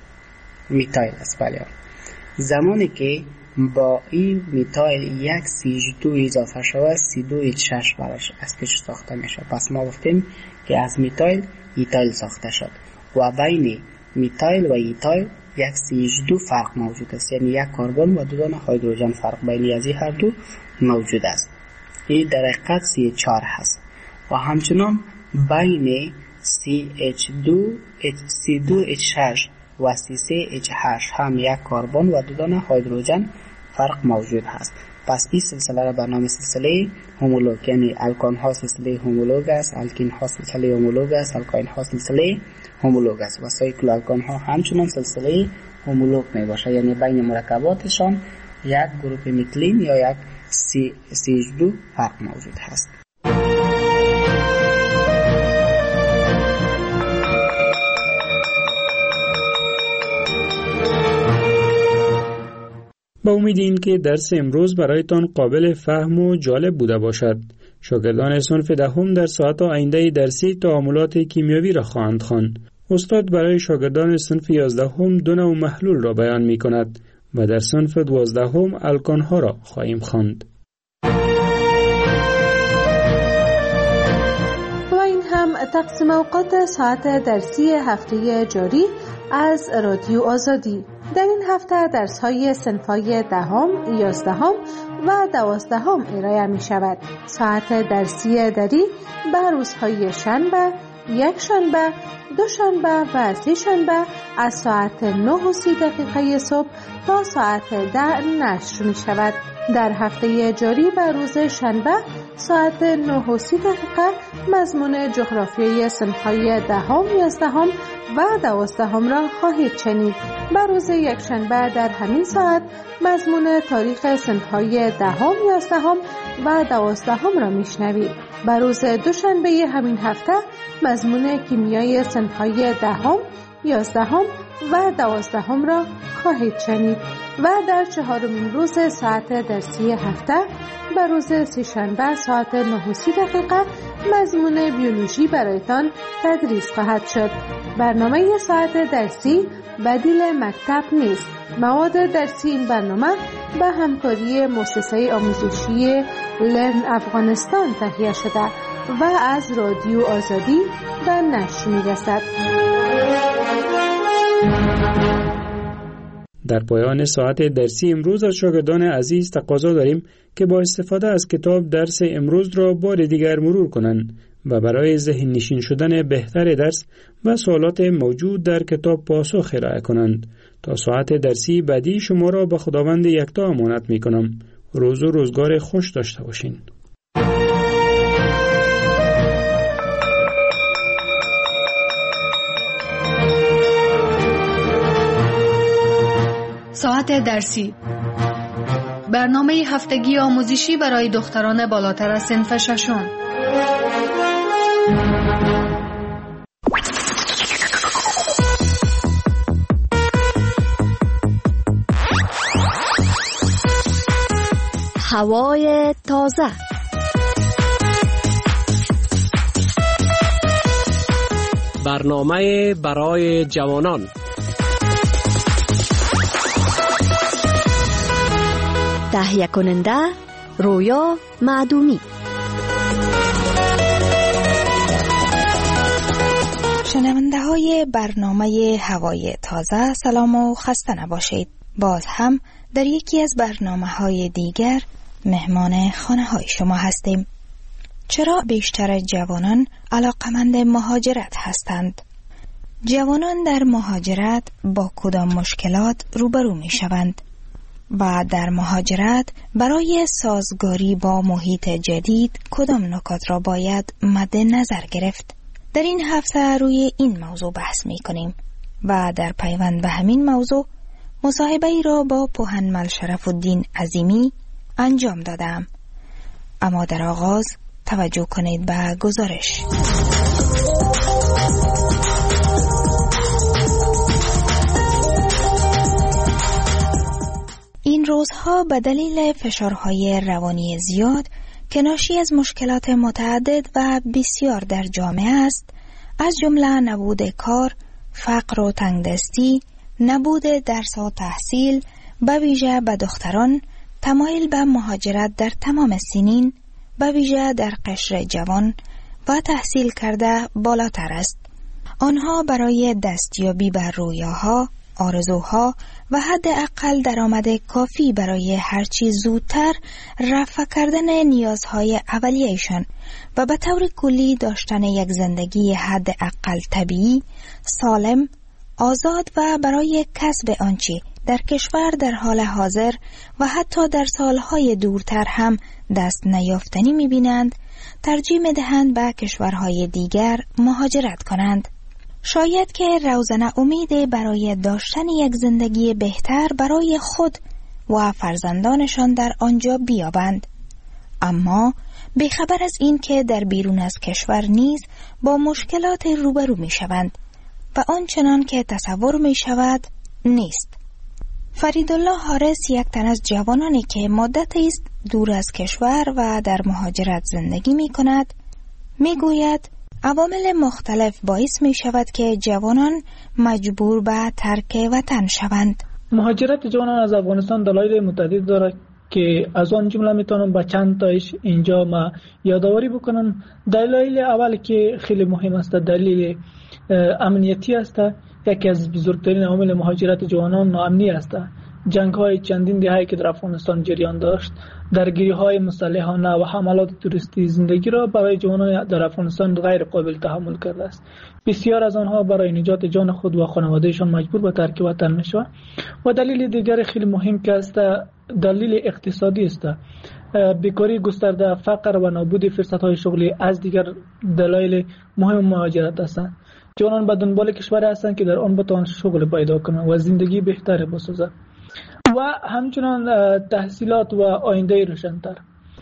بله. زمانی که با این میتایل یک CH2 اضافه شود C2H6 براش از پیش ساخته میشه. پس ما گفتیم که از میتایل ایتایل ساخته شد و بین میتایل و ایتایل یک CH2 فرق موجود است، یعنی یک کربن و دو دانه هیدروژن فرق بین از این هر دو موجود است. این در حقیقت CH4 هست. و همچنان بین C2H6 و C3H8 هم یک کربن و دو دانه هیدروژن فرق موجود هست. پس این سلسله را به نام سلسله هومولوگ، یعنی الکان ها سلسله هومولوگ است، الکین ها سلسله هومولوگ است، الکاین ها سلسله هومولوگ است و سایکل الکان ها همچنان سلسله هومولوگ می باشه، یعنی بین مرکباتشان یک گروپ متلین یا یک CH2 فرق موجود هست. با امید این که درس امروز برایتان قابل فهم و جالب بوده باشد. شاگردان صنف 10 در ساعت آینده درسی تعاملات کیمیاوی را خواهند خواند. استاد برای شاگردان صنف 11 دو نوع محلول را بیان می کند و در صنف 12 الکان ها را خواهیم خواند. و این هم تقسیم اوقات ساعت درسی هفته جاری از رادیو آزادی. در این هفته درس‌های صنف‌های 10، 11 و 12 ارائه می‌شود. ساعت درسی دری به روزهای شنبه، یک شنبه، دو شنبه و سه شنبه از ساعت 9:30 صبح تا ساعت 10 نشر می‌شود. در هفته جاری به روز شنبه ساعت 9:30 مضمون جغرافیای صنف‌های 10ام، 11ام و 12ام را خواهید شنید. بر روز یکشنبه در همین ساعت مضمون تاریخ صنف‌های 10ام، 11ام و 12ام را میشنوید. بر روز دوشنبه همین هفته مضمون کیمیای صنف‌های 10ام، 11ام و 12ام را خواهید شنید و در 4مین روز ساعت درسی هفته بر روز سه‌شنبه ساعت 9:30 مضمون بیولوژی برایتان تدریس خواهد شد. برنامه ساعت درسی بدیل مکتب نیست. مواد درسی این برنامه به همکاری مؤسسه آموزشی لرن افغانستان تهیه شده و از رادیو آزادی به نشر می‌رسد. در پایان ساعت درسی امروز از شاگردان عزیز تقاضا داریم که با استفاده از کتاب درس امروز را بار دیگر مرور کنند و برای ذهن نشین شدن بهتر درس و سوالات موجود در کتاب پاسخ ارائه کنند. تا ساعت درسی بعدی شما را به خداوند یکتا امانت می کنم. روز و روزگار خوش داشته باشین. ساعت درسی، برنامه هفتگی آموزشی برای دختران بالاتر از صنف ششم. هوای تازه، برنامه برای جوانان. تهیه کننده رویا معدومی. شنونده های برنامه هوای تازه، سلام و خسته نباشید. باز هم در یکی از برنامه های دیگر مهمان خانه های شما هستیم. چرا بیشتر جوانان علاقمند مهاجرت هستند؟ جوانان در مهاجرت با کدام مشکلات روبرو می شوند؟ و در مهاجرت برای سازگاری با محیط جدید کدام نکات را باید مد نظر گرفت؟ در این هفته روی این موضوع بحث می کنیم و در پیوند به همین موضوع مصاحبه ای را با پوهنمل شرف الدین عظیمی انجام دادم. اما در آغاز توجه کنید به گزارش. این روزها به دلیل فشارهای روانی زیاد که ناشی از مشکلات متعدد و بسیار در جامعه است، از جمله نبود کار، فقر و تنگدستی، نبود درس و تحصیل، به ویژه به دختران، تمایل به مهاجرت در تمام سنین، به ویژه در قشر جوان و تحصیل کرده بالاتر است. آنها برای دستیابی به رویاها، آرزوها و حداقل درآمد کافی برای هرچی زودتر رفع کردن نیازهای اولیه‌شان و به طور کلی داشتن یک زندگی حداقل طبیعی، سالم، آزاد و برای کسب آنچه در کشور در حال حاضر و حتی در سالهای دورتر هم دست نیافتنی می‌بینند، ترجیح می‌دهند به کشورهای دیگر مهاجرت کنند. شاید که روزنه امیدی برای داشتن یک زندگی بهتر برای خود و فرزندانشان در آنجا بیابند، اما بیخبر از این که در بیرون از کشور نیز با مشکلات روبرو می شوند و آنچنان که تصور می شود نیست. فریدالله حارس یک تن از جوانانی که مدتی است دور از کشور و در مهاجرت زندگی می کند می گوید عوامل مختلف باعث می شود که جوانان مجبور به ترک وطن شوند. مهاجرت جوانان از افغانستان دلایل متعدد دارد که از آن جمله میتونم با چند تایش اینجا ما یادآوری بکنم. دلایل اول که خیلی مهم است دلیل امنیتی است. یکی از بزرگترین عوامل مهاجرت جوانان ناامنی است. جنگ‌های چندین دهه‌ای که در افغانستان جریان داشت، درگیری‌های مسلحانه و حملات توریستی زندگی را برای جوانان در افغانستان غیر قابل تحمل کرده است. بسیار از آنها برای نجات جان خود و خانواده‌شان مجبور به ترک وطن می‌شوند. و دلیل دیگر خیلی مهم که است دلیل اقتصادی است. بیکاری گسترده، فقر و نابود فرصت‌های شغلی از دیگر دلایل مهم مهاجرت هستند. جوانان به دنبال کشوری هستند که در آن بتوان شغل پیدا کنند و زندگی بهتری بسازند و همچنان تحصیلات و آینده روشن‌تر.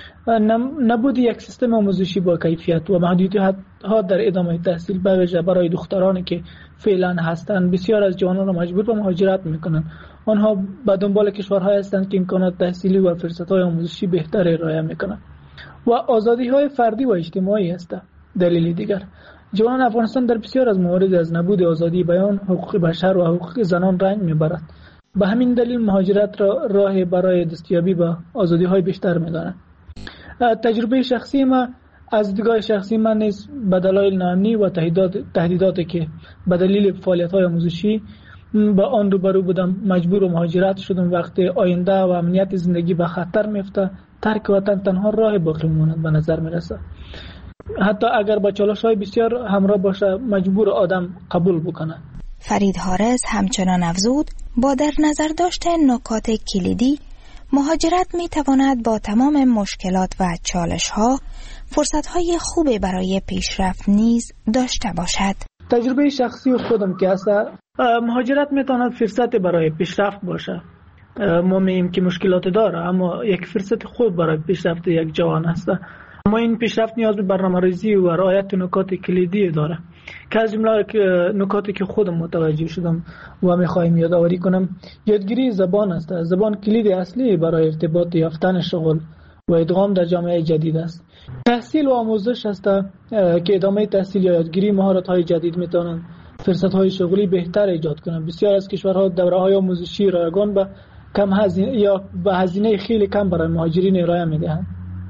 نبود یک سیستم آموزشی با کیفیت و محدودیت‌ها در ادامه تحصیل به ویژه برای دخترانی که فعلا هستند بسیار از جوانان را مجبور به مهاجرت می‌کنند. آنها به دنبال کشورهایی هستند که امکانات تحصیلی و فرصت‌های آموزشی بهتری ارائه می‌کنند و آزادی‌های فردی و اجتماعی است. دلیل دیگر، جوانان افغانستان در بسیار از موارد از نبود آزادی بیان، حقوق بشر و حقوق زنان رنج می‌برند. به همین دلیل مهاجرت را راه برای دستیابی به آزادی‌های بیشتر می‌دانند. تجربه شخصی ما از دیدگاه شخصی من نیز به دلایل ناامنی و تهدیداتی که به دلیل فعالیت‌های آموزشی با آن روبرو بودم مجبور به مهاجرت شدم. وقتی آینده و امنیت زندگی به خطر میفته، ترک وطن تنها راه باقی ماند به نظر میرسه. حتی اگر با چالش‌های بسیار همراه باشه مجبور آدم قبول بکنه. فرید حارس همچنان افزود با در نظر داشتن نکات کلیدی، مهاجرت می تواند با تمام مشکلات و چالش‌ها فرصت‌های خوبی برای پیشرفت نیز داشته باشد. تجربه شخصی خودم که است، مهاجرت می تواند فرصت برای پیشرفت باشه. ما میگیم که مشکلات داره اما یک فرصت خوب برای پیشرفت یک جوان است. اما این پیشرفت نیاز به برنامه‌ریزی و رعایت نکات کلیدی داره که از جمله نکاتی که خودم متوجه شدم و میخوایم یادآوری کنم، یادگیری زبان است. زبان کلید اصلی برای ارتباط یافتن شغل و ادغام در جامعه جدید است. تحصیل و آموزش است که ادامه تحصیل یا یادگیری مهارت‌های جدید میتونن فرصت‌های شغلی بهتر ایجاد کنند. بسیار از کشورها دوره‌های آموزشی رایگان به کم هزینه یا به هزینه خیلی کم برای مهاجرین ارائه میدهند.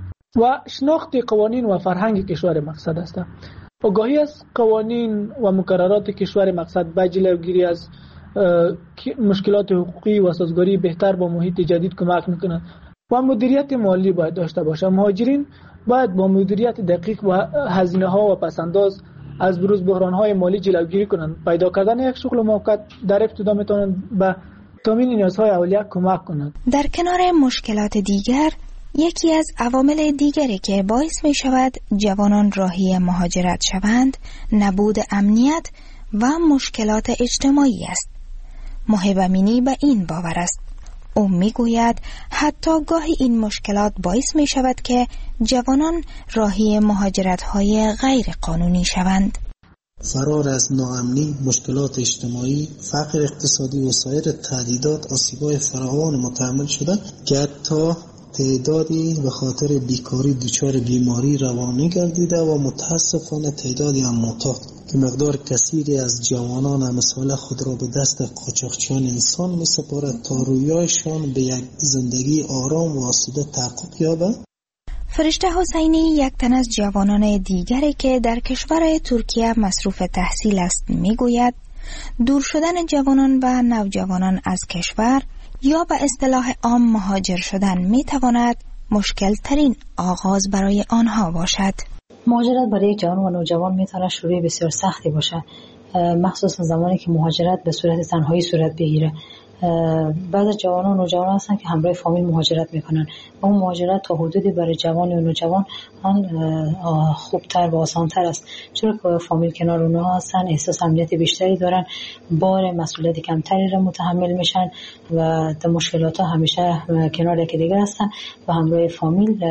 و شناخت قوانین و فرهنگ کشور مقصد است. آگاهی از قوانین و مقررات کشور مقصد به جلوگیری از مشکلات حقوقی و سازگاری بهتر با محیط جدید کمک می‌کند. و مدیریت مالی باید داشته باشند. مهاجرین باید با مدیریت دقیق و هزینه‌ها و پس‌انداز از بروز بحران‌های مالی جلوگیری کنند. پیدا کردن یک شغل موقت در ابتدا می‌تواند به تامین نیازهای اولیه کمک کند. در کنار مشکلات دیگر، یکی از عوامل دیگری که باعث می شود جوانان راهی مهاجرت شوند، نبود امنیت و مشکلات اجتماعی است. محب امینی به این باور است. او می گوید حتی گاهی این مشکلات باعث می شود که جوانان راهی مهاجرت های غیر قانونی شوند. فرار از ناامنی، مشکلات اجتماعی، فقر اقتصادی و سایر تهدیدات آسیب‌های فراوان متحمل شده که حتی تعدادی به خاطر بیکاری دچار بیماری روانی گردیده و متاسفانه تعدادی هم معتاد که مقدار کثیری از جوانان امثال خود را به دست قاچاقچیان انسان می سپارد تا رویایشان به یک زندگی آرام و آسوده تحقق یابد. فرشته حسینی یک تن از جوانان دیگری که در کشور ترکیه مصروف تحصیل است میگوید دور شدن جوانان و نوجوانان از کشور یا به اصطلاح عام مهاجر شدن میتواند مشکل ترین آغاز برای آنها باشد. مهاجرت برای یک جوان و نوجوان میتواند شروع بسیار سختی باشد، مخصوصا زمانی که مهاجرت به صورت تنهایی صورت بگیره. بعض از جوانان و نوجوانان هستن که همراه فامیل مهاجرت میکنن و اون مهاجرت تا حدودی برای جوان و نوجوان خوبتر و آسانتر است، چرا که فامیل کنار اونها هستن، احساس امنیت بیشتری دارن، بار مسئولیت کمتری را متحمل میشن و در مشکلات ها همیشه کنار یکدیگر هستن و همراه فامیل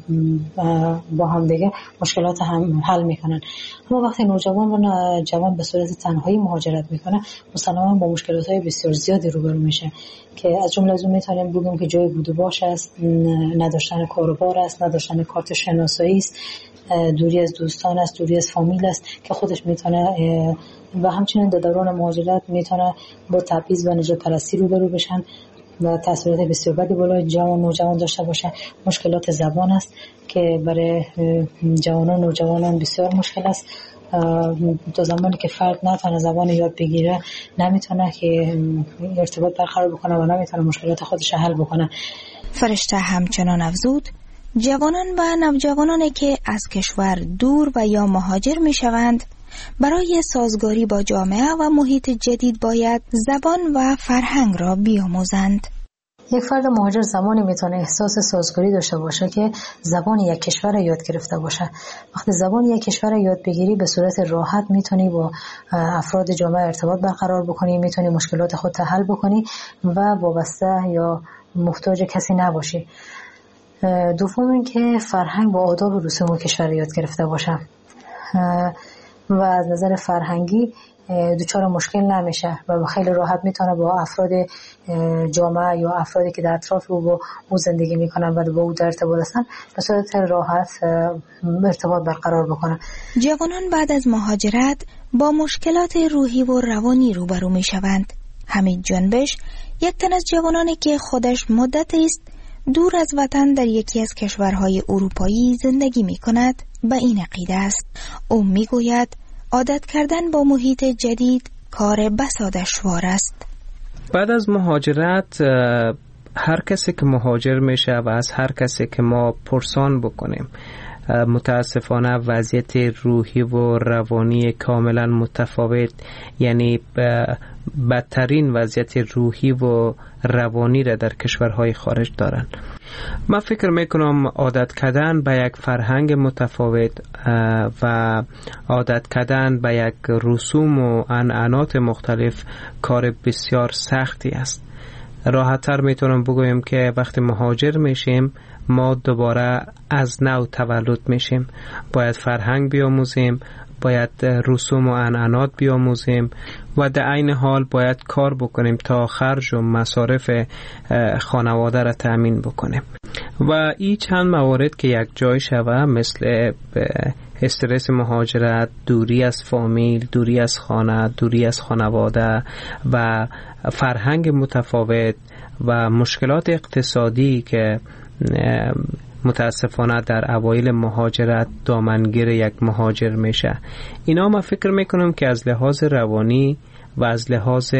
با هم دیگه مشکلات هم حل میکنن. اما وقتی نوجوان و جوان به صورت تنهایی مهاجرت میکنه مسلماً با مشکلات های بسیار زیادی روبرو میشه که از جمله از اون میتونیم بگیم که جای بود و باش است، نداشتن کاروبار است، نداشتن کارت شناسایی است، دوری از دوستان است، دوری از فامیل است که خودش میتونه و همچنین در دوران مهاجرت میتونه با تبعیض و نجات پرستی روبرو بشن و تاثیرات بسیار بدی بالای جوان نوجوان داشته باشه. مشکلات زبان است که برای جوانان و نوجوانان بسیار مشکل است. تا زمانی که فرد نتونه زبان یاد بگیره نمیتونه که ارتباط برقرار بکنه و نمیتونه مشکلات خودش حل بکنه. فرشته همچنان افزود جوانان و نوجوانانی که از کشور دور و یا مهاجر می شوند برای سازگاری با جامعه و محیط جدید باید زبان و فرهنگ را بیاموزند. یک فرد مهاجر زمانی میتونه احساس سازگاری داشته باشه که زبان یک کشور را یاد گرفته باشه. وقتی زبان یک کشور را یاد بگیری به صورت راحت میتونی با افراد جامعه ارتباط برقرار بکنی، میتونی مشکلات خود حل بکنی و وابسته یا محتاج کسی نباشی. دوم اینکه فرهنگ با آداب و رسوم کشور یاد گرفته باشه و از نظر فرهنگی دچار مشکل نمیشه و خیلی راحت میتونه با افراد جامعه یا افرادی که در اطراف او زندگی میکنن و با او در ارتباط هستن به صورت راحت ارتباط برقرار بکنه. جوانان بعد از مهاجرت با مشکلات روحی و روانی روبرو میشوند. حمید جنبش یک تن از جوانانی که خودش مدت است دور از وطن در یکی از کشورهای اروپایی زندگی میکند به این عقیده است. او میگوید عادت کردن با محیط جدید کار بسا دشوار است. بعد از مهاجرت هر کسی که مهاجر میشه و از هر کسی که ما پرسان بکنیم متاسفانه وضعیت روحی و روانی کاملا متفاوت، یعنی بدترین وضعیت روحی و روانی را در کشورهای خارج دارن. من فکر میکنم عادت کردن به یک فرهنگ متفاوت و عادت کردن به یک رسوم و عنعنات مختلف کار بسیار سختی است. راحت‌تر میتونم بگویم که وقتی مهاجر میشیم ما دوباره از نو تولد میشیم، باید فرهنگ بیاموزیم، باید رسوم و عنعنات بیاموزیم و در عین حال باید کار بکنیم تا خرج و مصارف خانواده را تأمین بکنیم و این چند موارد که یک جای شوه مثل استرس مهاجرت، دوری از فامیل، دوری از خانه، دوری از خانواده و فرهنگ متفاوت و مشکلات اقتصادی که متاسفانه در اوایل مهاجرت دامنگیر یک مهاجر میشه، اینا ما فکر میکنم که از لحاظ روانی و از لحاظ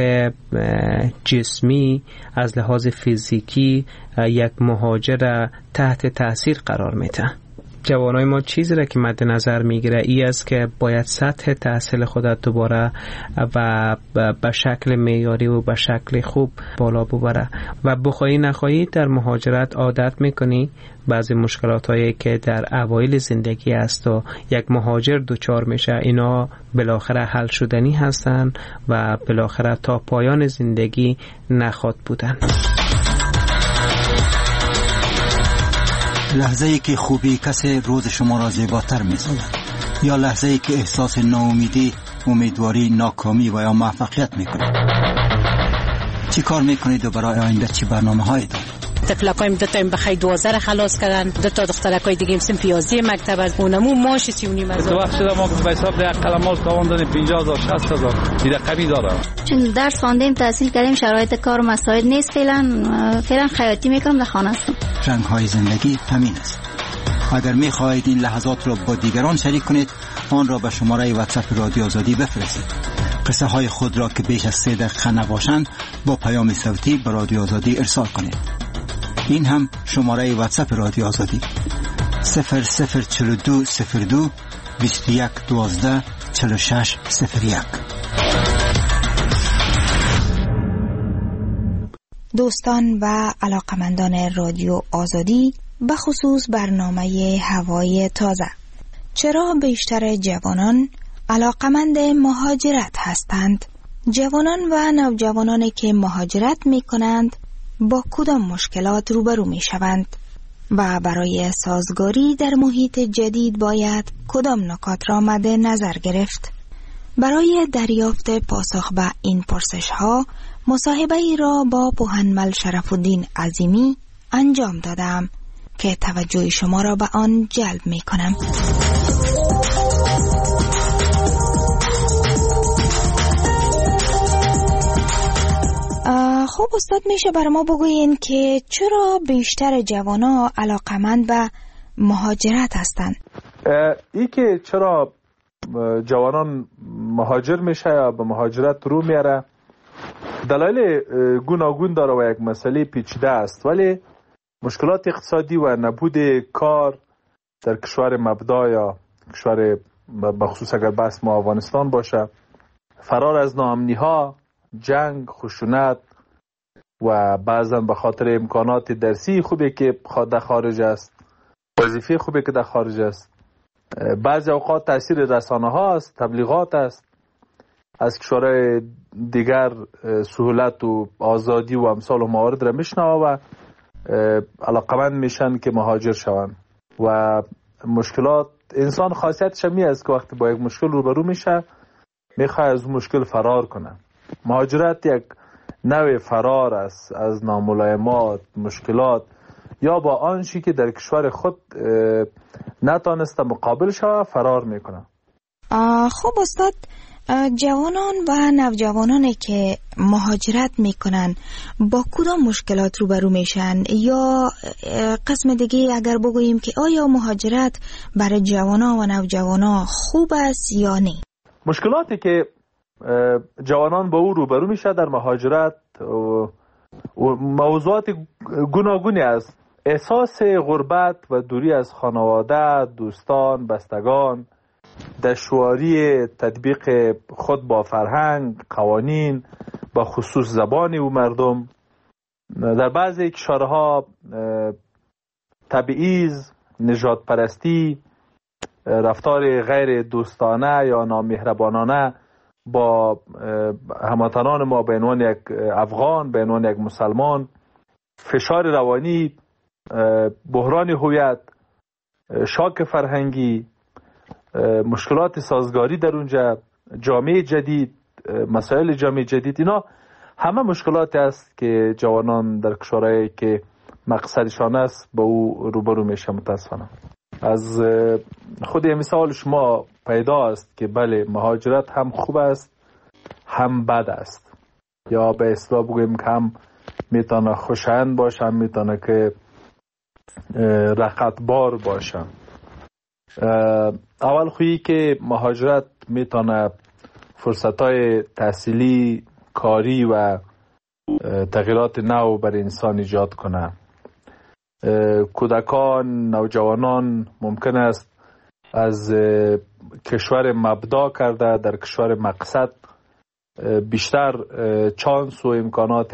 جسمی، از لحاظ فیزیکی یک مهاجر تحت تاثیر قرار میده. جوانای ما چیزی را که مد نظر میگیره ای است که باید سطح تحصیل خودت دوباره و به شکل معیاری و به شکل خوب بالا ببره و بخواهی نخواهی در مهاجرت عادت میکنی بعضی مشکلات هایی که در اوایل زندگی است و یک مهاجر دوچار میشه اینا بالاخره حل شدنی هستن و بالاخره تا پایان زندگی نخواد بودن. لحظه‌ای که خوبی کسی روز شما را زیباتر می‌سازد یا لحظه‌ای که احساس ناامیدی، امیدواری، ناکامی و یا موفقیت می‌کنید. چی کار می‌کنید و برای آینده چی برنامه‌هایی دارید؟ طفلکایم دو تا بخای 12 را خلاص کردن، دو تا دخترکای دیگه سن پیازی مکتب از اونمو ماش 39 هزار. تو وقت شده ما به حساب ده قلماش تاوان دادیم 50000 60000 این رقمی داره. چون درس خواندیم تحصیل کردیم شرایط کار و مسائل نیست فعلا خیاطی میکنم در خانه هستم. رنگ‌های زندگی همین است. اگر می‌خواهید این لحظات را با دیگران شریک کنید آن را به شماره واتساپ رادیو آزادی بفرستید. قصه های خود را که بیش از 3 دقیقه نباشند با پیام صوتی به رادیو آزادی ارسال کنید. این هم شماره واتساپ رادیو آزادی 004202 2112 4601. دوستان و علاقمندان رادیو آزادی به خصوص برنامه هوای تازه، چرا بیشتر جوانان علاقمند مهاجرت هستند؟ جوانان و نوجوانانی که مهاجرت می کنند با کدام مشکلات روبرو می شوند و برای سازگاری در محیط جدید باید کدام نکات را مد نظر گرفت؟ برای دریافت پاسخ به این پرسش ها مصاحبه ای را با پوهنمل شرف‌الدین عظیمی انجام دادم که توجه شما را به آن جلب می کنم. خب استاد میشه برای ما بگوین که چرا بیشتر جوانا علاقمند به مهاجرت هستند؟ ای که چرا جوانان مهاجر میشه یا به مهاجرت رو میاره دلایل گوناگون داره و یک مسئله پیچیده است، ولی مشکلات اقتصادی و نبود کار در کشور مبدا یا کشور بخصوص اگر بحث ما افغانستان باشه، فرار از ناامنی ها، جنگ، خشونت، و بعضا به خاطر امکانات درسی خوبی که در خارج است، وظیفه خوبی که در خارج است. بعضی اوقات تاثیر رسانه ها است، تبلیغات است، از کشورهای دیگر سهولت و آزادی و امثال و موارد را میشنوه و علاقمند میشن که مهاجر شوند. و مشکلات انسان خاصیتش می است که وقتی با یک مشکل روبرو میشه میخواد از مشکل فرار کنه. مهاجرت یک نوع فرار است از ناملایمات، مشکلات یا با آنچه که در کشور خود نتانسته مقابل شوه فرار میکنه. خب استاد، جوانان و نوجوانانی که مهاجرت میکنن با کدام مشکلات روبرو میشن؟ یا قسم دیگه اگر بگوییم که آیا مهاجرت برای جوانان و نوجوانان خوب است یا نه؟ مشکلاتی که جوانان با او روبرو میشه در مهاجرت و موضوعات گوناگونی است. احساس غربت و دوری از خانواده، دوستان، بستگان، دشواری تطبیق خود با فرهنگ، قوانین، با خصوص زبان و مردم. در بعضی کشورها تبعیض، نژاد پرستی، رفتار غیر دوستانه یا نامهربانانه با هموطنان ما به عنوان یک افغان، به عنوان یک مسلمان، فشار روانی، بحران هویت، شاک فرهنگی، مشکلات سازگاری در اونجا، جامعه جدید، مسائل جامعه جدید، اینا همه مشکلاتی است که جوانان در کشورهایی که مقصدشان است با او روبرو میشه. متاسفانه از خود مثال شما پیدا است که بله، مهاجرت هم خوب است هم بد است، یا به اصطلاح بگوییم که هم میتونه خوشایند باشه، هم میتونه که رقتبار باشه. اول خویی که مهاجرت میتونه فرصتهای تحصیلی، کاری و تغییرات نو بر انسان ایجاد کنه. کودکان، نوجوانان ممکن است از کشور مبدا کرده در کشور مقصد بیشتر چانس و امکانات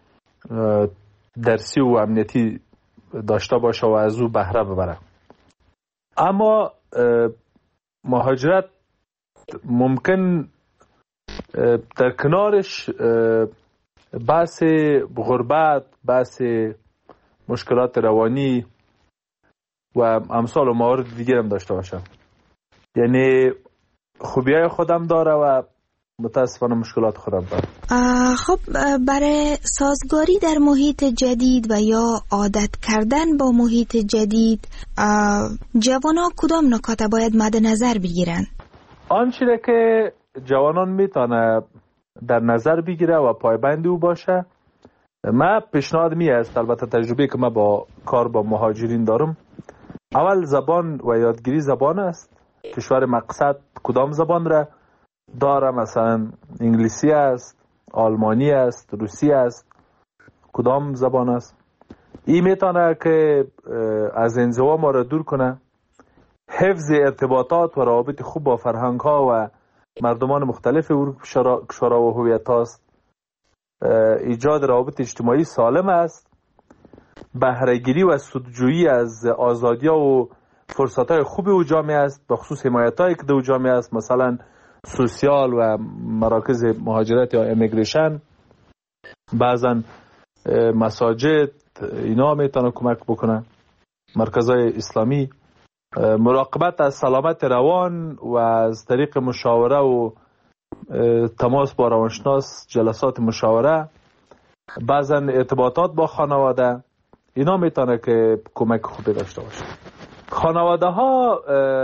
درسی و امنیتی داشته باشه و از او بهره ببره. اما مهاجرت ممکن در کنارش بحث غربت، بحث مشکلات روانی و امثال و موارد دیگر هم داشته باشه. یعنی خوبیای خودم داره و متاسفانه مشکلات خودم داره. خب برای سازگاری در محیط جدید و یا عادت کردن با محیط جدید جوانان کدام نکات باید مد نظر بگیرن؟ آنچه که جوانان میتونه در نظر بگیره و پایبند او باشه، من پیشنهاد می است، البته تجربه که من با کار با مهاجرین دارم، اول زبان و یادگیری زبان است. کشور مقصد کدام زبان را داره؟ مثلا انگلیسی است، آلمانی است، روسی است، کدام زبان است؟ این میتونه که از انزوا ما را دور کنه. حفظ ارتباطات و روابط خوب با فرهنگ ها و مردمان مختلف کشورها و هویت هاست. ایجاد روابط اجتماعی سالم است. بهره‌گیری و سودجویی از آزادی و فرصت های خوب او جامعه است، به خصوص حمایت هایی که در جامعه است، مثلا سوسیال و مراکز مهاجرت یا امیگریشن، بعضا مساجد، اینا میتونه کمک بکنه، مرکزهای اسلامی. مراقبت از سلامت روان و از طریق مشاوره و تماس با روانشناس، جلسات مشاوره، بعضا ارتباطات با خانواده، اینا میتونه که کمک خوبی داشته باشه. خانواده ها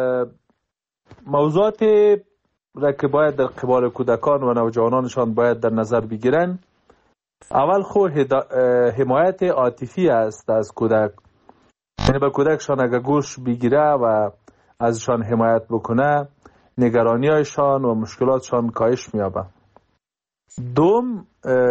موضوعاتی را که باید در قبال کودکان و نوجوانانشان باید در نظر بگیرن، اول خود حمایت عاطفی است از کودک. یعنی به کودکشان اگر گوش بگیره و ازشان حمایت بکنه، نگرانی‌هایشان و مشکلاتشان کاهش می‌یابه. دوم،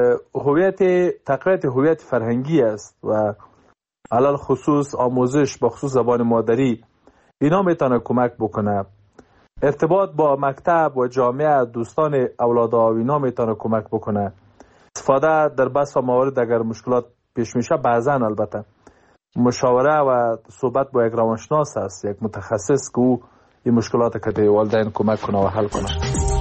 تقویت هویت فرهنگی است و علل خصوص آموزش با خصوص زبان مادری، اینا میتونه کمک بکنه. ارتباط با مکتب و جامعه، دوستان اولادها، اینا میتونه کمک بکنه. استفاده در بس و موارد اگر مشکلات پیش میشه بعضا البته مشاوره و صحبت با یک روانشناس است، یک متخصص که او این مشکلات که به والدین کمک کنه و حل کنه.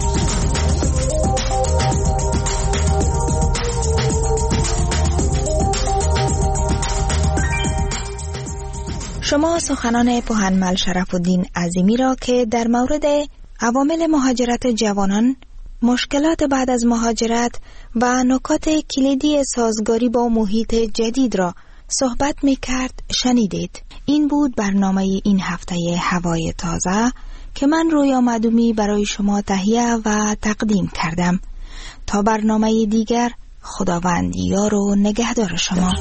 شما سخنان پوهنمل شرف الدین عظیمی را که در مورد عوامل مهاجرت جوانان، مشکلات بعد از مهاجرت و نکات کلیدی سازگاری با محیط جدید را صحبت می کرد شنیدید. این بود برنامه این هفته هوای تازه که من رویا معدومی برای شما تهیه و تقدیم کردم. تا برنامه دیگر، خداوند یار و نگهدار شما.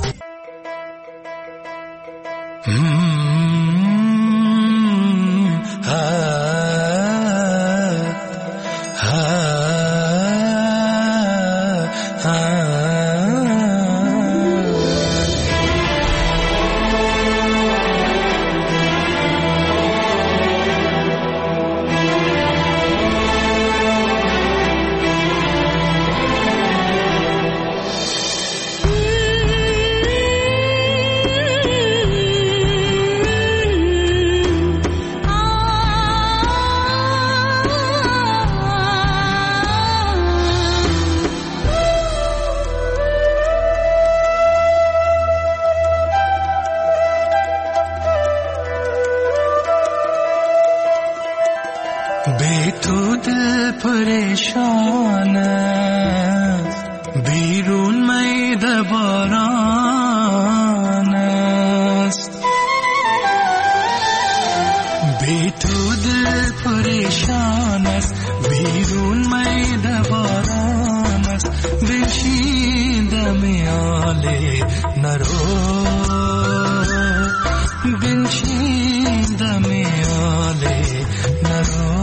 پریشان بیرون مید باران است، بی تو دل پریشان است، بیرون مید باران است، بنشیندم آله نرو، بنشیندم آله نرو.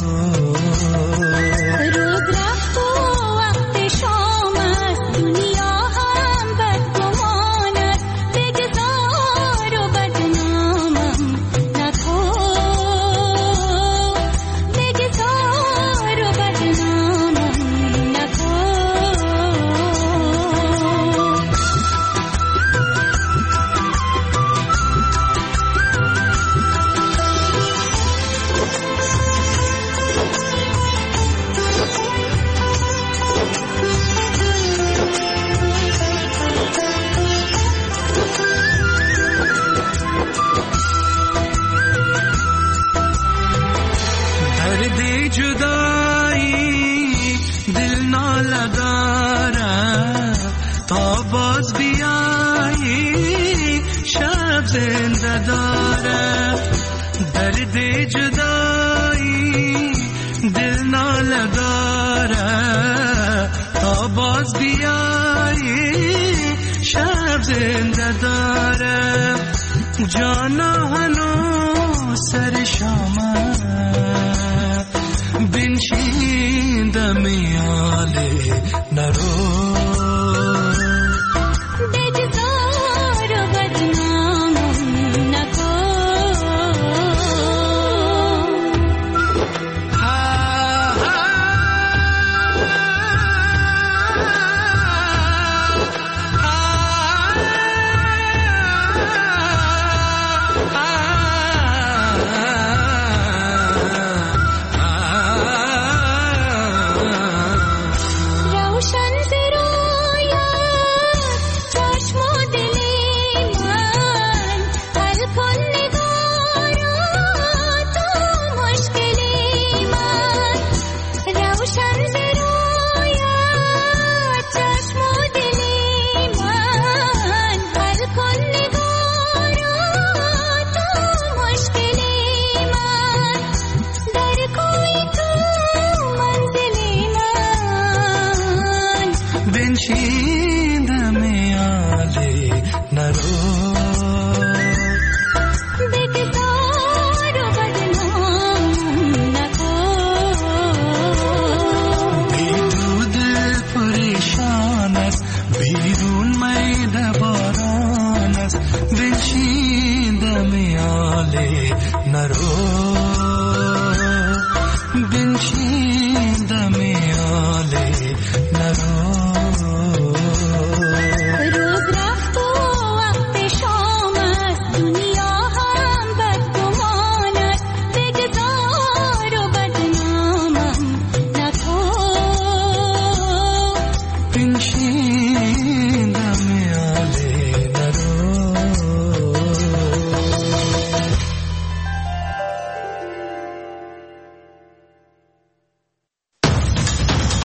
جانا هنو سر شام بنشیندم آله نرو. بنشیندم آله